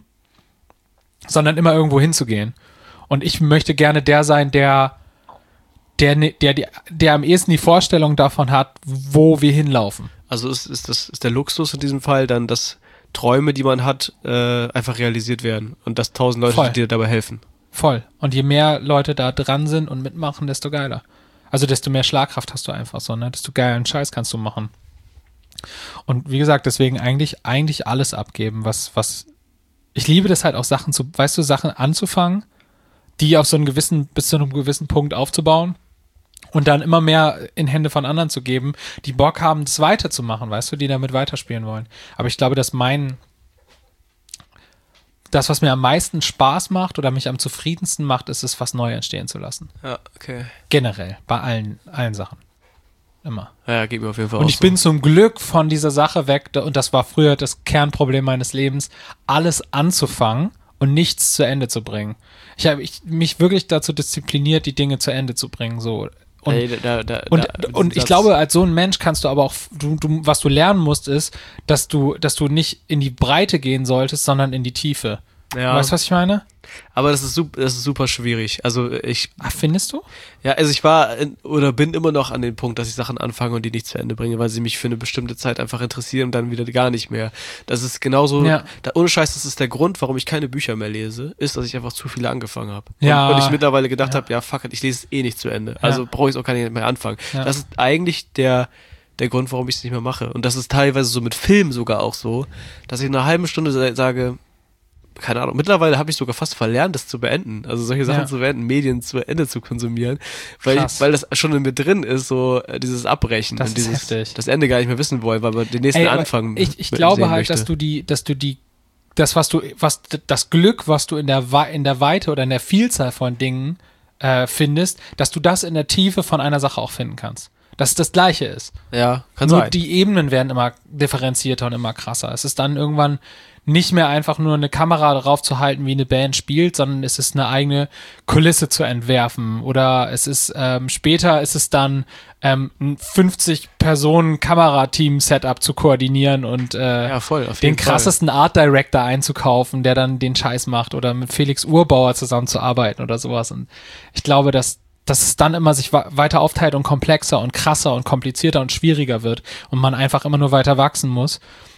sondern immer irgendwo hinzugehen. Und ich möchte gerne der sein, der, der, der, der, der am ehesten die Vorstellung davon hat, wo wir hinlaufen. Also ist, ist, das, ist der Luxus in diesem Fall dann, dass Träume, die man hat, äh, einfach realisiert werden und dass tausend Leute Voll. dir dabei helfen. Voll. Und je mehr Leute da dran sind und mitmachen, desto geiler. Also desto mehr Schlagkraft hast du einfach so, ne? Desto geilen Scheiß kannst du machen. Und wie gesagt, deswegen eigentlich, eigentlich alles abgeben, was, was, ich liebe das halt auch Sachen zu, weißt du, Sachen anzufangen, die auf so einen gewissen, bis zu einem gewissen Punkt aufzubauen und dann immer mehr in Hände von anderen zu geben, die Bock haben, das weiterzumachen, weißt du, die damit weiterspielen wollen. Aber ich glaube, dass mein, das, was mir am meisten Spaß macht oder mich am zufriedensten macht, ist es, was neu entstehen zu lassen. Ja, okay. Generell, bei allen, allen Sachen. Immer. Ja, geht mir auf jeden Fall Und auch ich so. bin zum Glück von dieser Sache weg, da- und das war früher das Kernproblem meines Lebens, alles anzufangen und nichts zu Ende zu bringen. Ich habe ich, mich wirklich dazu diszipliniert, die Dinge zu Ende zu bringen. So. Und, Ey, da, da, und, da, und ich Satz- glaube, als so ein Mensch kannst du aber auch, du, du, was du lernen musst, ist, dass du, dass du nicht in die Breite gehen solltest, sondern in die Tiefe. Ja. Weißt du, was ich meine? Aber das ist, super, das ist super schwierig. Also ich, Ach, findest du? ja, also ich war in, oder bin immer noch an dem Punkt, dass ich Sachen anfange und die nicht zu Ende bringe, weil sie mich für eine bestimmte Zeit einfach interessieren und dann wieder gar nicht mehr. Das ist genauso, Ja. da, ohne Scheiß, das ist der Grund, warum ich keine Bücher mehr lese, ist, dass ich einfach zu viele angefangen habe. Ja. Und, und ich mittlerweile gedacht Ja. habe, ja, fuck it, ich lese es eh nicht zu Ende. Also brauche ich es auch gar nicht mehr anfangen. Ja. Das ist eigentlich der der Grund, warum ich es nicht mehr mache. Und das ist teilweise so mit Filmen sogar auch so, dass ich in einer halben Stunde sa- sage, keine Ahnung, mittlerweile habe ich sogar fast verlernt, das zu beenden. Also solche Sachen Ja. zu beenden, Medien zu Ende zu konsumieren, weil, Krass. ich, weil das schon in mir drin ist, so äh, dieses Abbrechen Das und ist dieses heftig. das Ende gar nicht mehr wissen wollen, weil man den nächsten Ey, aber Anfang Ich, ich mit glaube sehen halt, möchte. dass du die, dass du die, das, was du, was, das Glück, was du in der, Wei- in der Weite oder in der Vielzahl von Dingen äh, findest, dass du das in der Tiefe von einer Sache auch finden kannst. Dass es das Gleiche ist. Ja, kann Nur sein. die Ebenen werden immer differenzierter und immer krasser. Es ist dann irgendwann nicht mehr einfach nur eine Kamera drauf zu halten, wie eine Band spielt, sondern es ist eine eigene Kulisse zu entwerfen. Oder es ist, ähm, später ist es dann ähm, ein fünfzig-Personen-Kamerateam-Setup zu koordinieren und äh, Ja, voll, auf den jeden Fall. krassesten Art Director einzukaufen, der dann den Scheiß macht oder mit Felix Urbauer zusammenzuarbeiten oder sowas. Und ich glaube, dass dass es dann immer sich wa- weiter aufteilt und komplexer und krasser und komplizierter und schwieriger wird und man einfach immer nur weiter wachsen muss.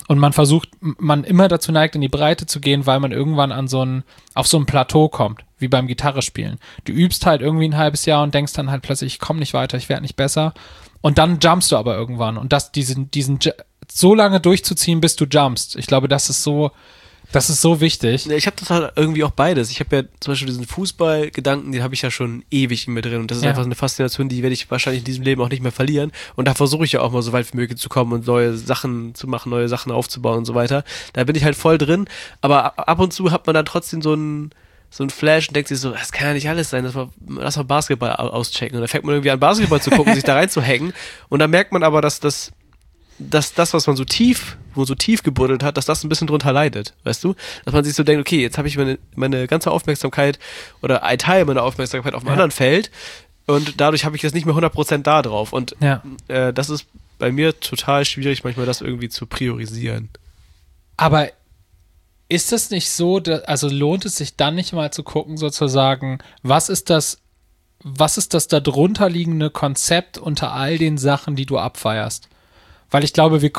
und man versucht, man immer dazu neigt, in die Breite zu gehen, weil man irgendwann an so ein, auf so ein Plateau kommt, wie beim Gitarre spielen. Du übst halt irgendwie ein halbes Jahr und denkst dann halt plötzlich, ich komme nicht weiter, ich werde nicht besser. Und dann jumpst du aber irgendwann. Und das, diesen, diesen, so lange durchzuziehen, bis du jumpst. Ich glaube, das ist so, das ist so wichtig. Ich habe das halt irgendwie auch beides. Ich habe ja zum Beispiel diesen Fußballgedanken, den habe ich ja schon ewig in mir drin. Und das ist Ja. einfach eine Faszination, die werde ich wahrscheinlich in diesem Leben auch nicht mehr verlieren. Und da versuche ich ja auch mal so weit wie möglich zu kommen und neue Sachen zu machen, neue Sachen aufzubauen und so weiter. Da bin ich halt voll drin. Aber ab und zu hat man dann trotzdem so ein so ein Flash und denkt sich so, das kann ja nicht alles sein, lass mal, lass mal Basketball auschecken. Und dann fängt man irgendwie an, Basketball zu gucken, sich da reinzuhacken. Und dann merkt man aber, dass das, dass das, was man so tief, wo man so tief gebuddelt hat, dass das ein bisschen drunter leidet, weißt du? Dass man sich so denkt, okay, jetzt habe ich meine, meine ganze Aufmerksamkeit oder ein Teil meiner Aufmerksamkeit auf einem Ja. anderen Feld und dadurch habe ich jetzt nicht mehr hundert Prozent da drauf. Und Ja. äh, das ist bei mir total schwierig, manchmal das irgendwie zu priorisieren. Aber ist es nicht so, dass, also lohnt es sich dann nicht mal zu gucken, sozusagen, was ist das, was ist das darunter liegende Konzept unter all den Sachen, die du abfeierst? Weil ich glaube, wir,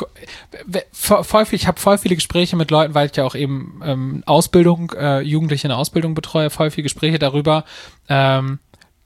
voll viel, ich habe voll viele Gespräche mit Leuten, weil ich ja auch eben ähm, Ausbildung, äh, Jugendliche in der Ausbildung betreue, voll viele Gespräche darüber, ähm,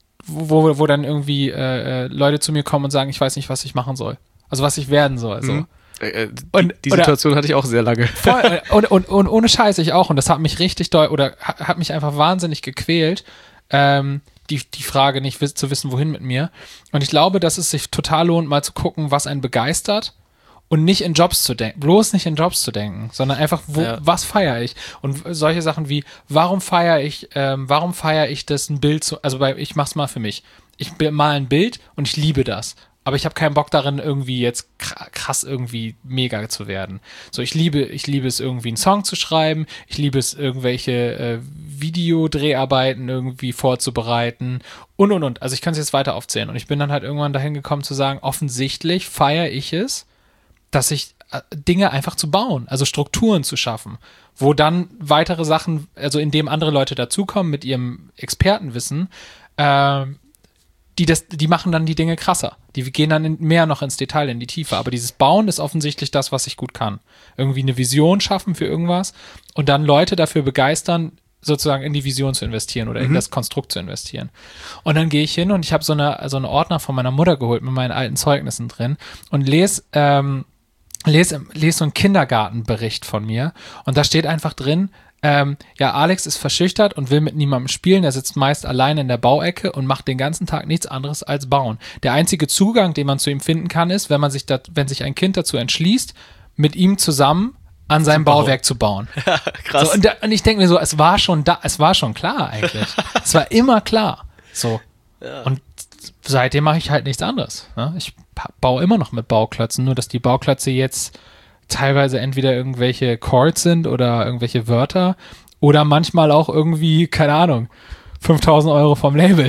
wo, wo dann irgendwie äh, Leute zu mir kommen und sagen, ich weiß nicht, was ich machen soll. Also was ich werden soll. So. Mhm. Äh, die, Und- die oder- Situation hatte ich auch sehr lange. Voll, und, und, und ohne Scheiß ich auch. Und das hat mich richtig doll, oder hat, hat mich einfach wahnsinnig gequält, ähm, die, die Frage nicht wiss, zu wissen, wohin mit mir. Und ich glaube, dass es sich total lohnt, mal zu gucken, was einen begeistert und nicht in Jobs zu denken, bloß nicht in Jobs zu denken, sondern einfach, wo, Ja. was feiere ich? Und solche Sachen wie, warum feiere ich, ähm, warum feiere ich das, ein Bild zu, also bei, ich mach's mal für mich. Ich mal ein Bild und ich liebe das. Aber ich habe keinen Bock darin, irgendwie jetzt krass irgendwie mega zu werden. So, ich liebe, ich liebe es irgendwie einen Song zu schreiben, ich liebe es irgendwelche äh, Videodreharbeiten irgendwie vorzubereiten und und und. Also ich kann es jetzt weiter aufzählen. Und ich bin dann halt irgendwann dahin gekommen zu sagen, offensichtlich feiere ich es, dass ich äh, Dinge einfach zu bauen, also Strukturen zu schaffen, wo dann weitere Sachen, also indem andere Leute dazukommen mit ihrem Expertenwissen, ähm, die das, die machen dann die Dinge krasser. Die gehen dann in, mehr noch ins Detail, in die Tiefe. Aber dieses Bauen ist offensichtlich das, was ich gut kann. Irgendwie eine Vision schaffen für irgendwas und dann Leute dafür begeistern, sozusagen in die Vision zu investieren oder Mhm. in das Konstrukt zu investieren. Und dann gehe ich hin und ich habe so eine, so einen Ordner von meiner Mutter geholt mit meinen alten Zeugnissen drin und lese, ähm, lese, lese so einen Kindergartenbericht von mir und da steht einfach drin, Ähm, ja, Alex ist verschüchtert und will mit niemandem spielen. Er sitzt meist allein in der Bauecke und macht den ganzen Tag nichts anderes als bauen. Der einzige Zugang, den man zu ihm finden kann, ist, wenn man sich dat, wenn sich ein Kind dazu entschließt, mit ihm zusammen an seinem bauen. Bauwerk zu bauen. Krass. So, und, da, und ich denke mir so, es war schon da, es war schon klar eigentlich. Es war immer klar. So. Ja. Und seitdem mache ich halt nichts anderes. Ne? Ich pa- baue immer noch mit Bauklötzen, nur dass die Bauklötze jetzt teilweise entweder irgendwelche Chords sind oder irgendwelche Wörter oder manchmal auch irgendwie, keine Ahnung, fünftausend Euro vom Label.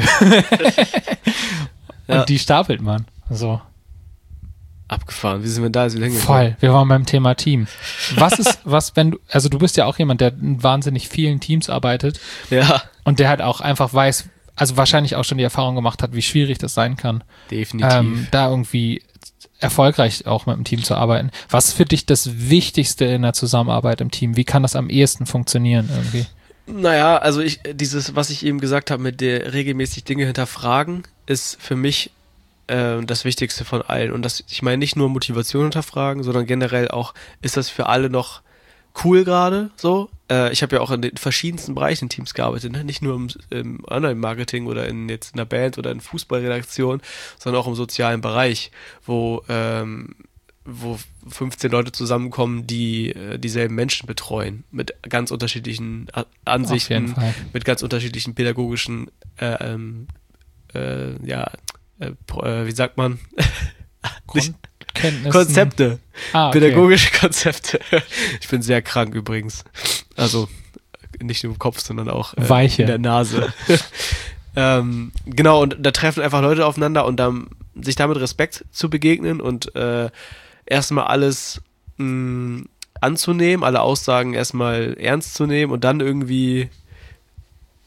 Und Ja. die stapelt man. So. Abgefahren. Wie sind wir da jetzt wieder hingekommen? Voll. Wir waren beim Thema Team. Was ist, was, wenn du, also du bist ja auch jemand, der in wahnsinnig vielen Teams arbeitet Ja, und der halt auch einfach weiß, also wahrscheinlich auch schon die Erfahrung gemacht hat, wie schwierig das sein kann, definitiv. ähm, da irgendwie erfolgreich auch mit dem Team zu arbeiten. Was ist für dich das Wichtigste in der Zusammenarbeit im Team? Wie kann das am ehesten funktionieren irgendwie? Naja, also ich, dieses, was ich eben gesagt habe, mit der regelmäßig Dinge hinterfragen, ist für mich äh, das Wichtigste von allen. Und das, ich meine nicht nur Motivation hinterfragen, sondern generell auch, ist das für alle noch cool gerade so? Äh, ich habe ja auch in den verschiedensten Bereichen in Teams gearbeitet, ne? Nicht nur im, im Online-Marketing oder in jetzt in einer Band oder in Fußballredaktion, sondern auch im sozialen Bereich, wo ähm, wo fünfzehn Leute zusammenkommen, die äh, dieselben Menschen betreuen, mit ganz unterschiedlichen A- Ansichten, Auf jeden Fall. mit ganz unterschiedlichen pädagogischen, äh, ähm, äh, ja, äh, pro- äh, wie sagt man? Nicht- Grundkenntnissen. Konzepte, Ah, okay. pädagogische Konzepte. Ich bin sehr krank übrigens. Also nicht nur im Kopf, sondern auch äh, Weiche. in der Nase. ähm, genau, und da treffen einfach Leute aufeinander und dann sich damit Respekt zu begegnen und äh, erstmal alles mh, anzunehmen, alle Aussagen erstmal ernst zu nehmen und dann irgendwie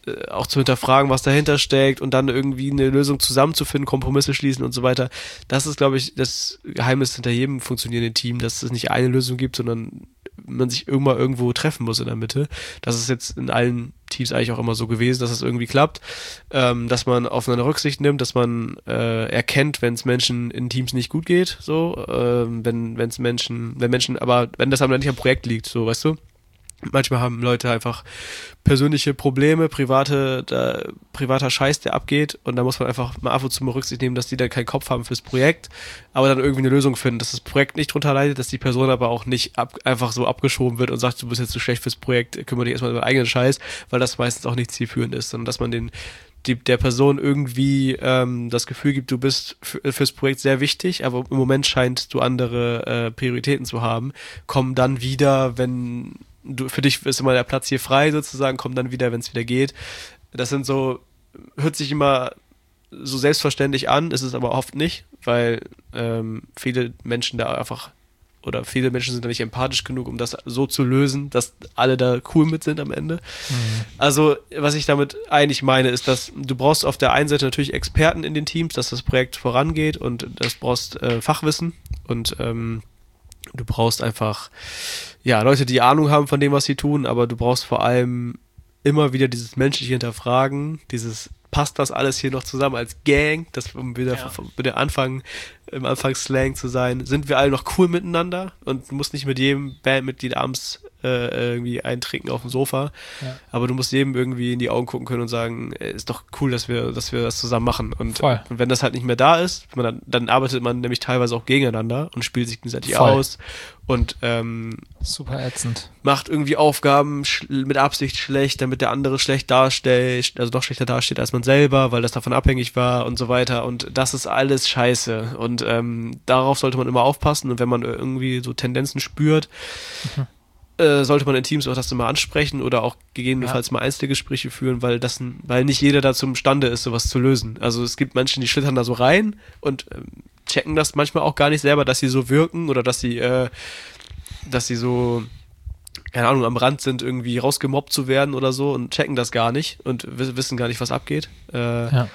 äh, auch zu hinterfragen, was dahinter steckt und dann irgendwie eine Lösung zusammenzufinden, Kompromisse schließen und so weiter. Das ist, glaube ich, das Geheimnis hinter jedem funktionierenden Team, dass es nicht eine Lösung gibt, sondern man sich irgendwann irgendwo treffen muss in der Mitte. Das ist jetzt in allen Teams eigentlich auch immer so gewesen, dass es irgendwie klappt, ähm, dass man aufeinander Rücksicht nimmt, dass man äh, erkennt, wenn es Menschen in Teams nicht gut geht, so, ähm, wenn wenn es Menschen, wenn Menschen, aber wenn das aber nicht am Projekt liegt, so, weißt du? Manchmal haben Leute einfach persönliche Probleme, private, da, privater Scheiß, der abgeht und da muss man einfach mal ab und zu mal Rücksicht nehmen, dass die dann keinen Kopf haben fürs Projekt, aber dann irgendwie eine Lösung finden, dass das Projekt nicht drunter leidet, dass die Person aber auch nicht ab, einfach so abgeschoben wird und sagt, du bist jetzt zu schlecht fürs Projekt, kümmere dich erstmal um deinen eigenen Scheiß, weil das meistens auch nicht zielführend ist, sondern dass man den die, der Person irgendwie ähm, das Gefühl gibt, du bist f- fürs Projekt sehr wichtig, aber im Moment scheinst du andere äh, Prioritäten zu haben, komm dann wieder, wenn du, für dich ist immer der Platz hier frei sozusagen, komm dann wieder, wenn es wieder geht. Das sind so, hört sich immer so selbstverständlich an, ist es aber oft nicht, weil ähm, viele Menschen da einfach, oder viele Menschen sind da nicht empathisch genug, um das so zu lösen, dass alle da cool mit sind am Ende. Mhm. Also, was ich damit eigentlich meine, ist, dass du brauchst auf der einen Seite natürlich Experten in den Teams, dass das Projekt vorangeht und das brauchst äh, Fachwissen und ähm, du brauchst einfach, ja, Leute, die Ahnung haben von dem, was sie tun, aber du brauchst vor allem immer wieder dieses menschliche Hinterfragen, dieses, passt das alles hier noch zusammen als Gang, das um wieder ja. mit dem Anfang, im Anfangsslang zu sein, sind wir alle noch cool miteinander und du musst nicht mit jedem Bandmitglied abends äh, irgendwie eintrinken auf dem Sofa, ja. aber du musst jedem irgendwie in die Augen gucken können und sagen, ey, ist doch cool, dass wir, dass wir das zusammen machen und, und wenn das halt nicht mehr da ist, man dann, dann arbeitet man nämlich teilweise auch gegeneinander und spielt sich gegenseitig Voll. aus und ähm, super ätzend. Macht irgendwie Aufgaben sch- mit Absicht schlecht, damit der andere schlecht darstellt, also doch schlechter dasteht als man selber, weil das davon abhängig war und so weiter und das ist alles scheiße und ähm, darauf sollte man immer aufpassen und wenn man irgendwie so Tendenzen spürt, mhm. äh, sollte man in Teams auch das immer ansprechen oder auch gegebenenfalls ja. mal Einzelgespräche führen, weil das, weil nicht jeder dazu imstande ist, sowas zu lösen. Also es gibt Menschen, die schlittern da so rein und ähm, checken das manchmal auch gar nicht selber, dass sie so wirken oder dass sie, äh, dass sie so, keine Ahnung, am Rand sind, irgendwie rausgemobbt zu werden oder so und checken das gar nicht und w- wissen gar nicht, was abgeht. Äh, ja.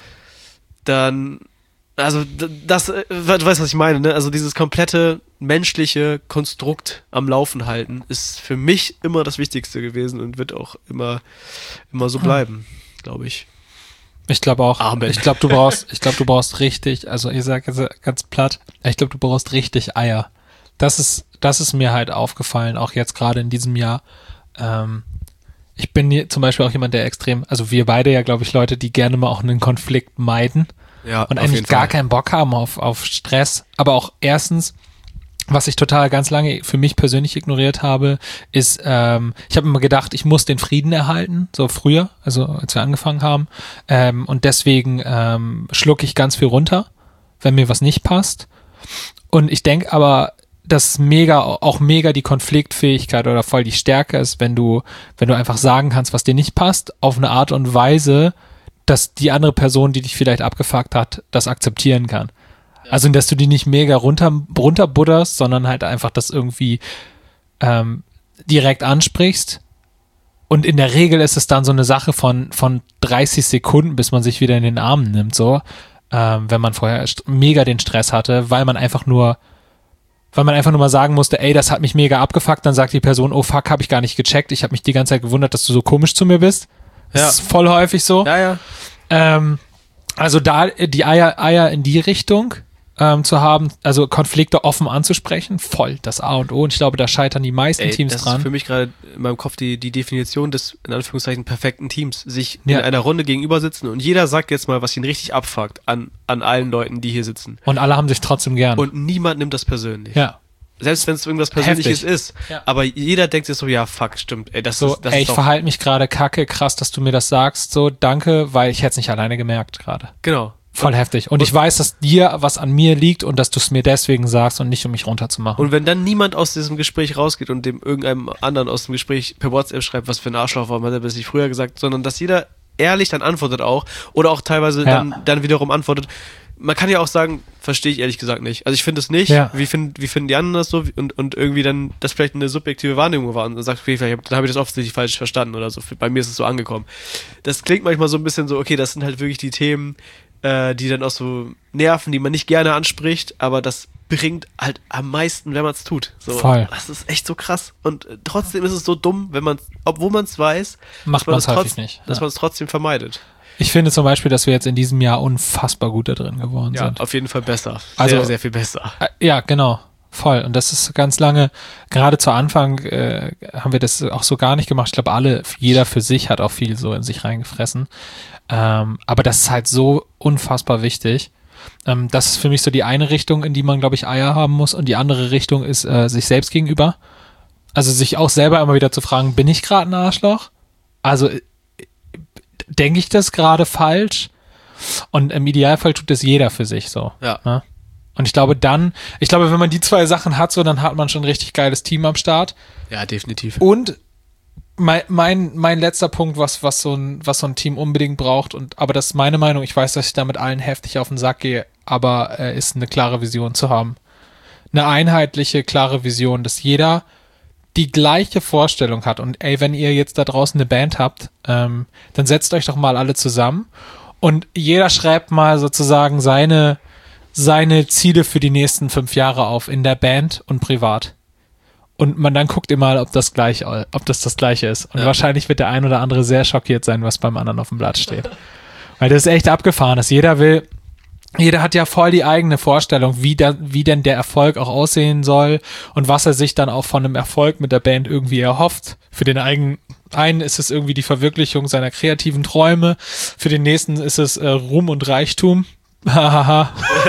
Dann, also das, du weißt, was ich meine, ne? Also dieses komplette menschliche Konstrukt am Laufen halten ist für mich immer das Wichtigste gewesen und wird auch immer, immer so bleiben, hm. glaube ich. Ich glaube auch. Amen. Ich glaube, du brauchst, ich glaube, du brauchst richtig, also ich sage jetzt ganz platt, ich glaube, du brauchst richtig Eier. Das ist, das ist mir halt aufgefallen, auch jetzt gerade in diesem Jahr. Ähm, ich bin hier zum Beispiel auch jemand, der extrem, also wir beide ja, glaube ich, Leute, die gerne mal auch einen Konflikt meiden ja, und eigentlich gar Fall. keinen Bock haben auf, auf Stress. Aber auch erstens, was ich total ganz lange für mich persönlich ignoriert habe, ist, ähm, ich habe immer gedacht, ich muss den Frieden erhalten, so früher, also als wir angefangen haben. Ähm, und deswegen ähm, schlucke ich ganz viel runter, wenn mir was nicht passt. Und ich denke aber, dass mega, auch mega die Konfliktfähigkeit oder voll die Stärke ist, wenn du, wenn du einfach sagen kannst, was dir nicht passt, auf eine Art und Weise, dass die andere Person, die dich vielleicht abgefuckt hat, das akzeptieren kann. Also, dass du die nicht mega runter, runterbudderst, sondern halt einfach das irgendwie ähm, direkt ansprichst. Und in der Regel ist es dann so eine Sache von, von dreißig Sekunden, bis man sich wieder in den Arm nimmt, so, ähm, wenn man vorher st- mega den Stress hatte, weil man einfach nur, weil man einfach nur mal sagen musste, ey, das hat mich mega abgefuckt, dann sagt die Person, oh fuck, hab ich gar nicht gecheckt, ich habe mich die ganze Zeit gewundert, dass du so komisch zu mir bist. Das ja. ist voll häufig so. Ja, ja. Ähm, also da die Eier, Eier in die Richtung ähm, zu haben, also Konflikte offen anzusprechen, voll das A und O. Und ich glaube, da scheitern die meisten Ey, Teams das dran. Das ist für mich gerade in meinem Kopf die, die Definition des, in Anführungszeichen, perfekten Teams. Sich ja. in einer Runde gegenüber sitzen und jeder sagt jetzt mal, was ihn richtig abfuckt an, an allen Leuten, die hier sitzen. Und alle haben sich trotzdem gern. Und niemand nimmt das persönlich. Ja. Selbst wenn es irgendwas Persönliches Heftig. ist. Ja. Aber jeder denkt sich so, ja, fuck, stimmt. Ey, das so, ist, das ey, ist ich doch verhalte mich gerade kacke, krass, dass du mir das sagst. So, danke, weil ich hätte es nicht alleine gemerkt gerade. Genau. Voll und, heftig. Und, und ich weiß, dass dir was an mir liegt und dass du es mir deswegen sagst und nicht, um mich runterzumachen. Und wenn dann niemand aus diesem Gespräch rausgeht und dem irgendeinem anderen aus dem Gespräch per WhatsApp schreibt, was für ein Arschloch war, hat er bis nicht früher gesagt, sondern dass jeder ehrlich dann antwortet auch oder auch teilweise ja. dann, dann wiederum antwortet, man kann ja auch sagen, verstehe ich ehrlich gesagt nicht. Also ich finde es nicht. Ja. Wie, find, wie finden die anderen das so? Und, und irgendwie dann, das vielleicht eine subjektive Wahrnehmung war und dann sagt, okay, vielleicht, dann habe ich das offensichtlich falsch verstanden oder so. Bei mir ist es so angekommen. Das klingt manchmal so ein bisschen so, okay, das sind halt wirklich die Themen, äh, die dann auch so nerven, die man nicht gerne anspricht, aber das bringt halt am meisten, wenn man es tut. So, Voll. Das ist echt so krass. Und äh, trotzdem ist es so dumm, wenn man, obwohl man es weiß, Macht dass man man es es häufig trotz- nicht. dass Ja. man es trotzdem vermeidet. Ich finde zum Beispiel, dass wir jetzt in diesem Jahr unfassbar gut da drin geworden Ja, sind. auf jeden Fall besser. Also- sehr, sehr viel besser. Äh, Ja, genau. Voll. Und das ist ganz lange, gerade zu Anfang äh, haben wir das auch so gar nicht gemacht. Ich glaube, alle, jeder für sich hat auch viel so in sich reingefressen. Ähm, aber das ist halt so unfassbar wichtig. Ähm, das ist für mich so die eine Richtung, in die man, glaube ich, Eier haben muss. Und die andere Richtung ist äh, sich selbst gegenüber. Also sich auch selber immer wieder zu fragen, bin ich gerade ein Arschloch? Also äh, denke ich das gerade falsch? Und im Idealfall tut das jeder für sich so. Ja. Ne? Und ich glaube dann, ich glaube, wenn man die zwei Sachen hat, so, dann hat man schon ein richtig geiles Team am Start. Ja, definitiv. Und mein, mein, mein letzter Punkt, was, was so ein, was so ein Team unbedingt braucht, und, aber das ist meine Meinung, ich weiß, dass ich damit allen heftig auf den Sack gehe, aber äh, ist eine klare Vision zu haben. Eine einheitliche, klare Vision, dass jeder die gleiche Vorstellung hat. Und ey, wenn ihr jetzt da draußen eine Band habt, ähm, dann setzt euch doch mal alle zusammen und jeder schreibt mal sozusagen seine, seine Ziele für die nächsten fünf Jahre auf in der Band und privat. Und man dann guckt ihr mal, ob das gleich, ob das das Gleiche ist. Und Ja. wahrscheinlich wird der ein oder andere sehr schockiert sein, was beim anderen auf dem Blatt steht. Weil das ist echt abgefahren, dass jeder will, jeder hat ja voll die eigene Vorstellung, wie, da, wie denn der Erfolg auch aussehen soll und was er sich dann auch von einem Erfolg mit der Band irgendwie erhofft. Für den eigenen einen ist es irgendwie die Verwirklichung seiner kreativen Träume, für den nächsten ist es äh, Ruhm und Reichtum. Hahaha.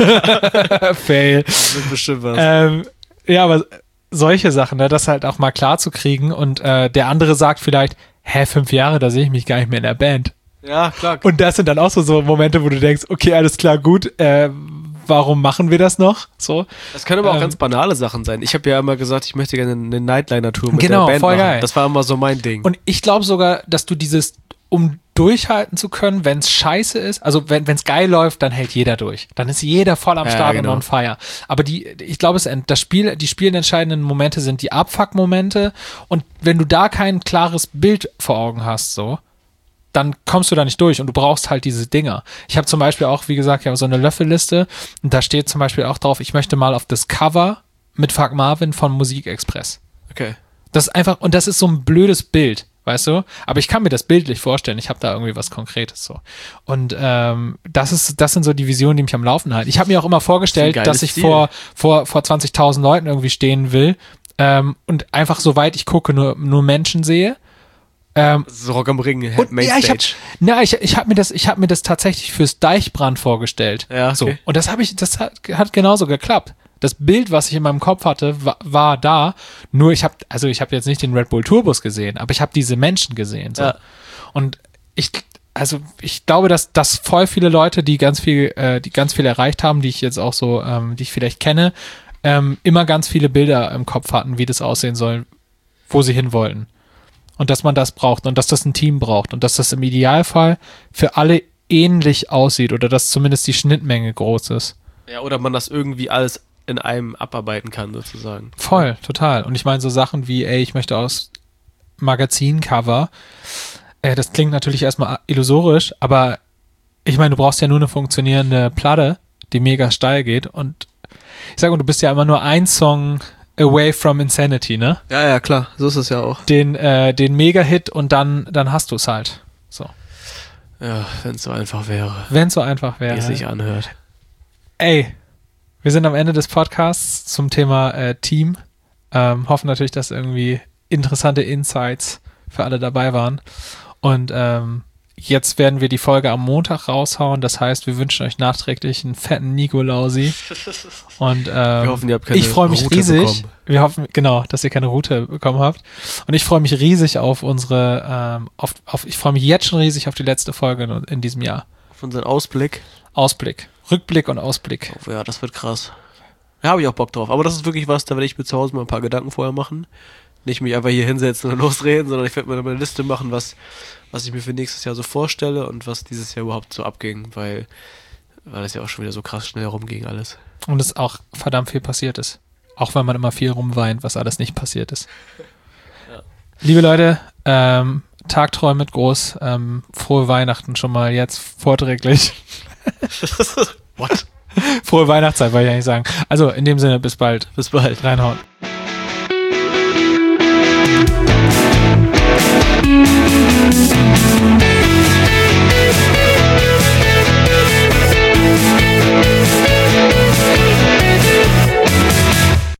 Fail. Das wird bestimmt was. Ähm, ja, aber solche Sachen, ne, das halt auch mal klar zu kriegen und äh, der andere sagt vielleicht, hä, fünf Jahre, da sehe ich mich gar nicht mehr in der Band. Ja, klar. Und das sind dann auch so, so Momente, wo du denkst, okay, alles klar, gut, äh, warum machen wir das noch? So. Das können aber auch ähm, ganz banale Sachen sein. Ich habe ja immer gesagt, ich möchte gerne eine Nightliner-Tour mit Genau, der Band voll machen. geil. Das war immer so mein Ding. Und ich glaube sogar, dass du dieses, um durchhalten zu können, wenn es scheiße ist, also wenn es geil läuft, dann hält jeder durch. Dann ist jeder voll am Ja, Start genau. und on fire. Aber die, ich glaube, es das Spiel, die spielentscheidenden Momente sind die Abfuck-Momente. Und wenn du da kein klares Bild vor Augen hast, so, dann kommst du da nicht durch und du brauchst halt diese Dinger. Ich habe zum Beispiel auch, wie gesagt, ich habe so eine Löffelliste und da steht zum Beispiel auch drauf, ich möchte mal auf das Cover mit Fuck Marvin von Musikexpress. Okay. Das ist einfach, und das ist so ein blödes Bild, weißt du? Aber ich kann mir das bildlich vorstellen. Ich habe da irgendwie was Konkretes so. Und ähm, das ist, das sind so die Visionen, die mich am Laufen halten. Ich habe mir auch immer vorgestellt, Das ist ein geiles dass ich Ziel. vor, vor, vor zwanzigtausend Leuten irgendwie stehen will ähm, und einfach, soweit ich gucke, nur, nur Menschen sehe. Ähm, So Rock am Ring, und, ja, ich habe Mainstage. na, ich, ich hab mir das, ich habe mir das tatsächlich fürs Deichbrand vorgestellt. Ja, okay. So. Und das habe ich, das hat, hat genauso geklappt. Das Bild, was ich in meinem Kopf hatte, war, war da. Nur ich habe, also ich habe jetzt nicht den Red Bull Tourbus gesehen, aber ich habe diese Menschen gesehen. So. Ja. Und ich, also ich glaube, dass, dass voll viele Leute, die ganz viel, äh, die ganz viel erreicht haben, die ich jetzt auch so, ähm, die ich vielleicht kenne, ähm, immer ganz viele Bilder im Kopf hatten, wie das aussehen soll, wo sie hin wollten. Und dass man das braucht und dass das ein Team braucht und dass das im Idealfall für alle ähnlich aussieht oder dass zumindest die Schnittmenge groß ist. Ja, oder man das irgendwie alles in einem abarbeiten kann, sozusagen. Voll, total. Und ich meine so Sachen wie, ey, ich möchte aus Magazincover, äh, das klingt natürlich erstmal illusorisch, aber ich meine, du brauchst ja nur eine funktionierende Platte, die mega steil geht und ich sage, du bist ja immer nur ein Song away from Insanity, ne? Ja, ja, klar. So ist es ja auch. Den, äh, den Mega-Hit und dann, dann hast du es halt. So. Ja, wenn es so einfach wäre. Wenn es so einfach Wie wäre. es sich anhört. Ey, wir sind am Ende des Podcasts zum Thema äh, Team. Ähm, hoffen natürlich, dass irgendwie interessante Insights für alle dabei waren. Und ähm, jetzt werden wir die Folge am Montag raushauen. Das heißt, wir wünschen euch nachträglich einen fetten Nikolausi. Und ähm, Wir hoffen, ihr habt keine ich freue mich Route riesig. bekommen. Wir hoffen, genau, dass ihr keine Route bekommen habt. Und ich freue mich riesig auf unsere, ähm, auf, auf, ich freue mich jetzt schon riesig auf die letzte Folge in, in diesem Jahr. Auf unseren Ausblick. Ausblick. Rückblick und Ausblick. Oh, ja, das wird krass. Da habe ich auch Bock drauf. Aber das ist wirklich was, da werde ich mir zu Hause mal ein paar Gedanken vorher machen. Nicht mich einfach hier hinsetzen und losreden, sondern ich werde mir eine Liste machen, was, was ich mir für nächstes Jahr so vorstelle und was dieses Jahr überhaupt so abging. Weil weil das ja auch schon wieder so krass schnell rumging alles. Und es auch verdammt viel passiert ist. Auch wenn man immer viel rumweint, was alles nicht passiert ist. Ja. Liebe Leute, ähm, Tagträume mit groß, ähm, frohe Weihnachten schon mal jetzt vorträglich. What? Frohe Weihnachtszeit, wollte ich eigentlich sagen. Also in dem Sinne, bis bald. Bis bald. Reinhauen.